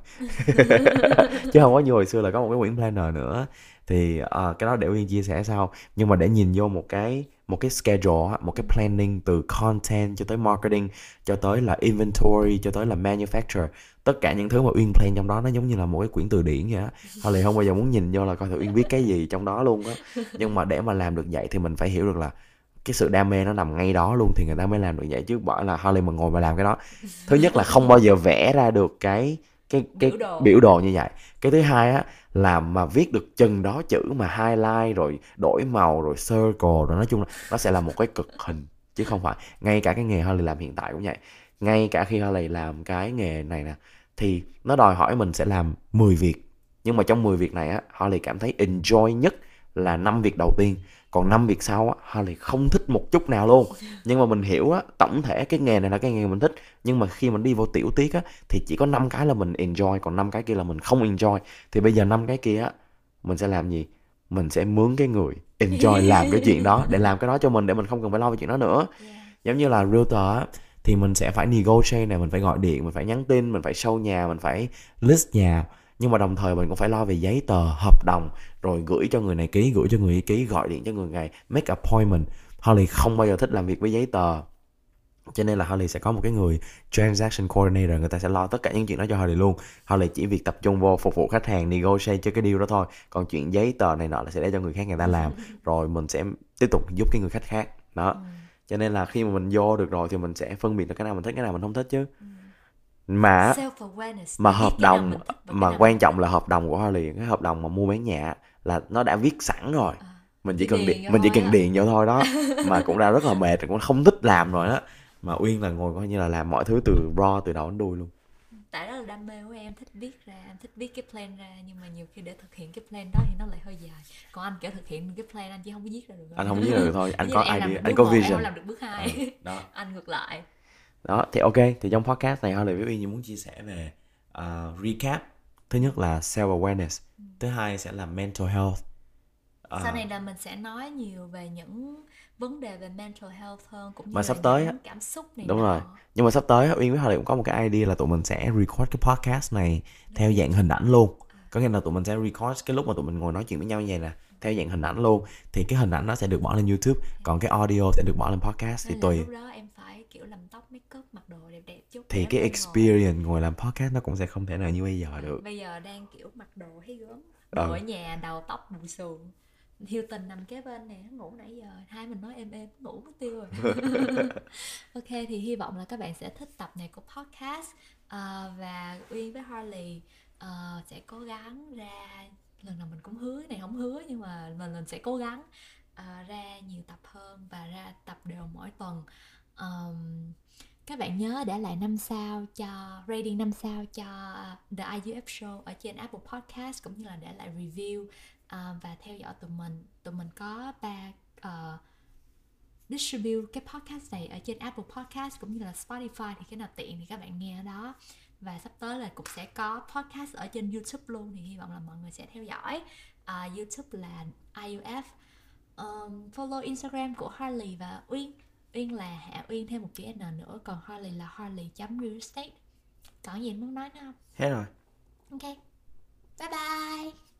Chứ không có như hồi xưa là có một cái quyển planner nữa. Thì cái đó để Uyên chia sẻ sau. Nhưng mà để nhìn vô một cái schedule á, một cái planning từ content cho tới marketing cho tới là inventory cho tới là manufacture, tất cả những thứ mà Uyên plan trong đó nó giống như là một cái quyển từ điển vậy á. Thôi thì không bao giờ muốn nhìn vô là coi thử Uyên viết cái gì trong đó luôn á. Nhưng mà để mà làm được vậy thì mình phải hiểu được là cái sự đam mê nó nằm ngay đó luôn thì người ta mới làm được vậy, chứ bỏ là Harley mà ngồi mà làm cái đó, thứ nhất là không bao giờ vẽ ra được cái Biểu đồ. biểu đồ như vậy. Cái thứ hai á là mà viết được chừng đó chữ mà highlight rồi đổi màu rồi circle rồi nói chung là nó sẽ là một cái cực hình, chứ không phải. Ngay cả cái nghề Harley làm hiện tại cũng vậy, ngay cả khi Harley làm cái nghề này nè thì nó đòi hỏi mình sẽ làm 10 việc, nhưng mà trong 10 việc này á Harley cảm thấy enjoy nhất là 5 việc đầu tiên, còn 5 việc sau á Harley không thích một chút nào luôn. Nhưng mà mình hiểu á, tổng thể cái nghề này là cái nghề mình thích, nhưng mà khi mình đi vào tiểu tiết á thì chỉ có 5 cái là mình enjoy, còn 5 cái kia là mình không enjoy. Thì bây giờ 5 cái kia á mình sẽ làm gì? Mình sẽ mướn cái người enjoy làm cái chuyện đó để làm cái đó cho mình, để mình không cần phải lo về chuyện đó nữa. Yeah. Giống như là realtor á thì mình sẽ phải negotiate này, mình phải gọi điện, mình phải nhắn tin, mình phải show nhà, mình phải list nhà, nhưng mà đồng thời mình cũng phải lo về giấy tờ hợp đồng, rồi gửi cho người này ký, gửi cho người ấy ký, gọi điện cho người này, make appointment. Holly không bao giờ thích làm việc với giấy tờ, cho nên là Holly sẽ có một cái người transaction coordinator, người ta sẽ lo tất cả những chuyện đó cho Holly luôn. Holly chỉ việc tập trung vô phục vụ khách hàng, negotiate cho cái deal đó thôi, còn chuyện giấy tờ này nọ là sẽ để cho người khác người ta làm, rồi mình sẽ tiếp tục giúp cái người khách khác đó. Cho nên là khi mà mình vô được rồi thì mình sẽ phân biệt được cái nào mình thích, cái nào mình không thích chứ. mà Self awareness, mà biết hợp cái nào đồng, mình thích và cái mà nào mình quan không trọng thích. là hợp đồng của Holly, cái hợp đồng mà mua bán nhà là nó đã viết sẵn rồi, mình chỉ Chỉ cần điền vô mình chỉ thôi cần á. điền vô thôi đó. Mà cũng đã rất là mệt, cũng không thích làm rồi đó. Mà Uyên là ngồi coi như là làm mọi thứ từ raw, từ đầu đến đuôi luôn. Tại đó là đam mê của em, thích viết ra, em thích viết cái plan ra, nhưng mà nhiều khi để thực hiện cái plan đó thì nó lại hơi dài. Còn anh kiểu thực hiện cái plan anh chỉ không có viết ra được Anh thôi. không biết được thôi, Giống anh như là có em làm idea, được anh bước có 1, em vision. không làm được bước 2. Đó. Anh ngược lại. Đó thì ok, thì trong podcast này Holly với Uyên muốn chia sẻ về recap. Thứ nhất là self awareness, thứ hai sẽ là mental health. Sau này là mình sẽ nói nhiều về những vấn đề về mental health hơn, cũng Mà như là sắp tới á, những cảm xúc này đúng rồi, nọ. nhưng mà sắp tới Uyên với Holly cũng có một cái idea là tụi mình sẽ record cái podcast này theo dạng hình ảnh luôn. Có nghĩa là tụi mình sẽ record cái lúc mà tụi mình ngồi nói chuyện với nhau như vậy nè, theo dạng hình ảnh luôn. Thì cái hình ảnh nó sẽ được bỏ lên YouTube, còn cái audio sẽ được bỏ lên podcast. Thì Nên là tùy. lúc đó em phải kiểu làm tóc, make up, mặc đồ đẹp đẹp chút để Thì em cái lên ngồi. experience ngồi làm podcast nó cũng sẽ không thể nào như bây giờ được. Bây giờ đang kiểu mặc đồ thấy gớm, đồ ở nhà, đầu tóc bù xù. Hilton nằm kế bên nè, ngủ nãy giờ, hai mình nói êm êm, ngủ mất tiêu rồi. Ok, thì hy vọng là các bạn sẽ thích tập này của podcast. Và Uyên với Harley sẽ cố gắng ra, lần nào mình cũng hứa, này không hứa nhưng mà mình sẽ cố gắng ra nhiều tập hơn và ra tập đều mỗi tuần. Các bạn nhớ để lại 5 sao cho rating, 5 sao cho The IUF Show ở trên Apple Podcast, cũng như là để lại review và theo dõi tụi mình. Tụi mình có 3 distribute cái podcast này ở trên Apple Podcast cũng như là Spotify, thì cái nào tiện thì các bạn nghe ở đó. Và sắp tới là cũng sẽ có podcast ở trên YouTube luôn, thì hy vọng là mọi người sẽ theo dõi. YouTube là IUF. Follow Instagram của Harley và Uyên. Uyên là Hạ Uyên thêm một chữ N nữa, còn Harley là harley.realestate. Còn gì muốn nói nữa không? Hết rồi. Ok, bye bye.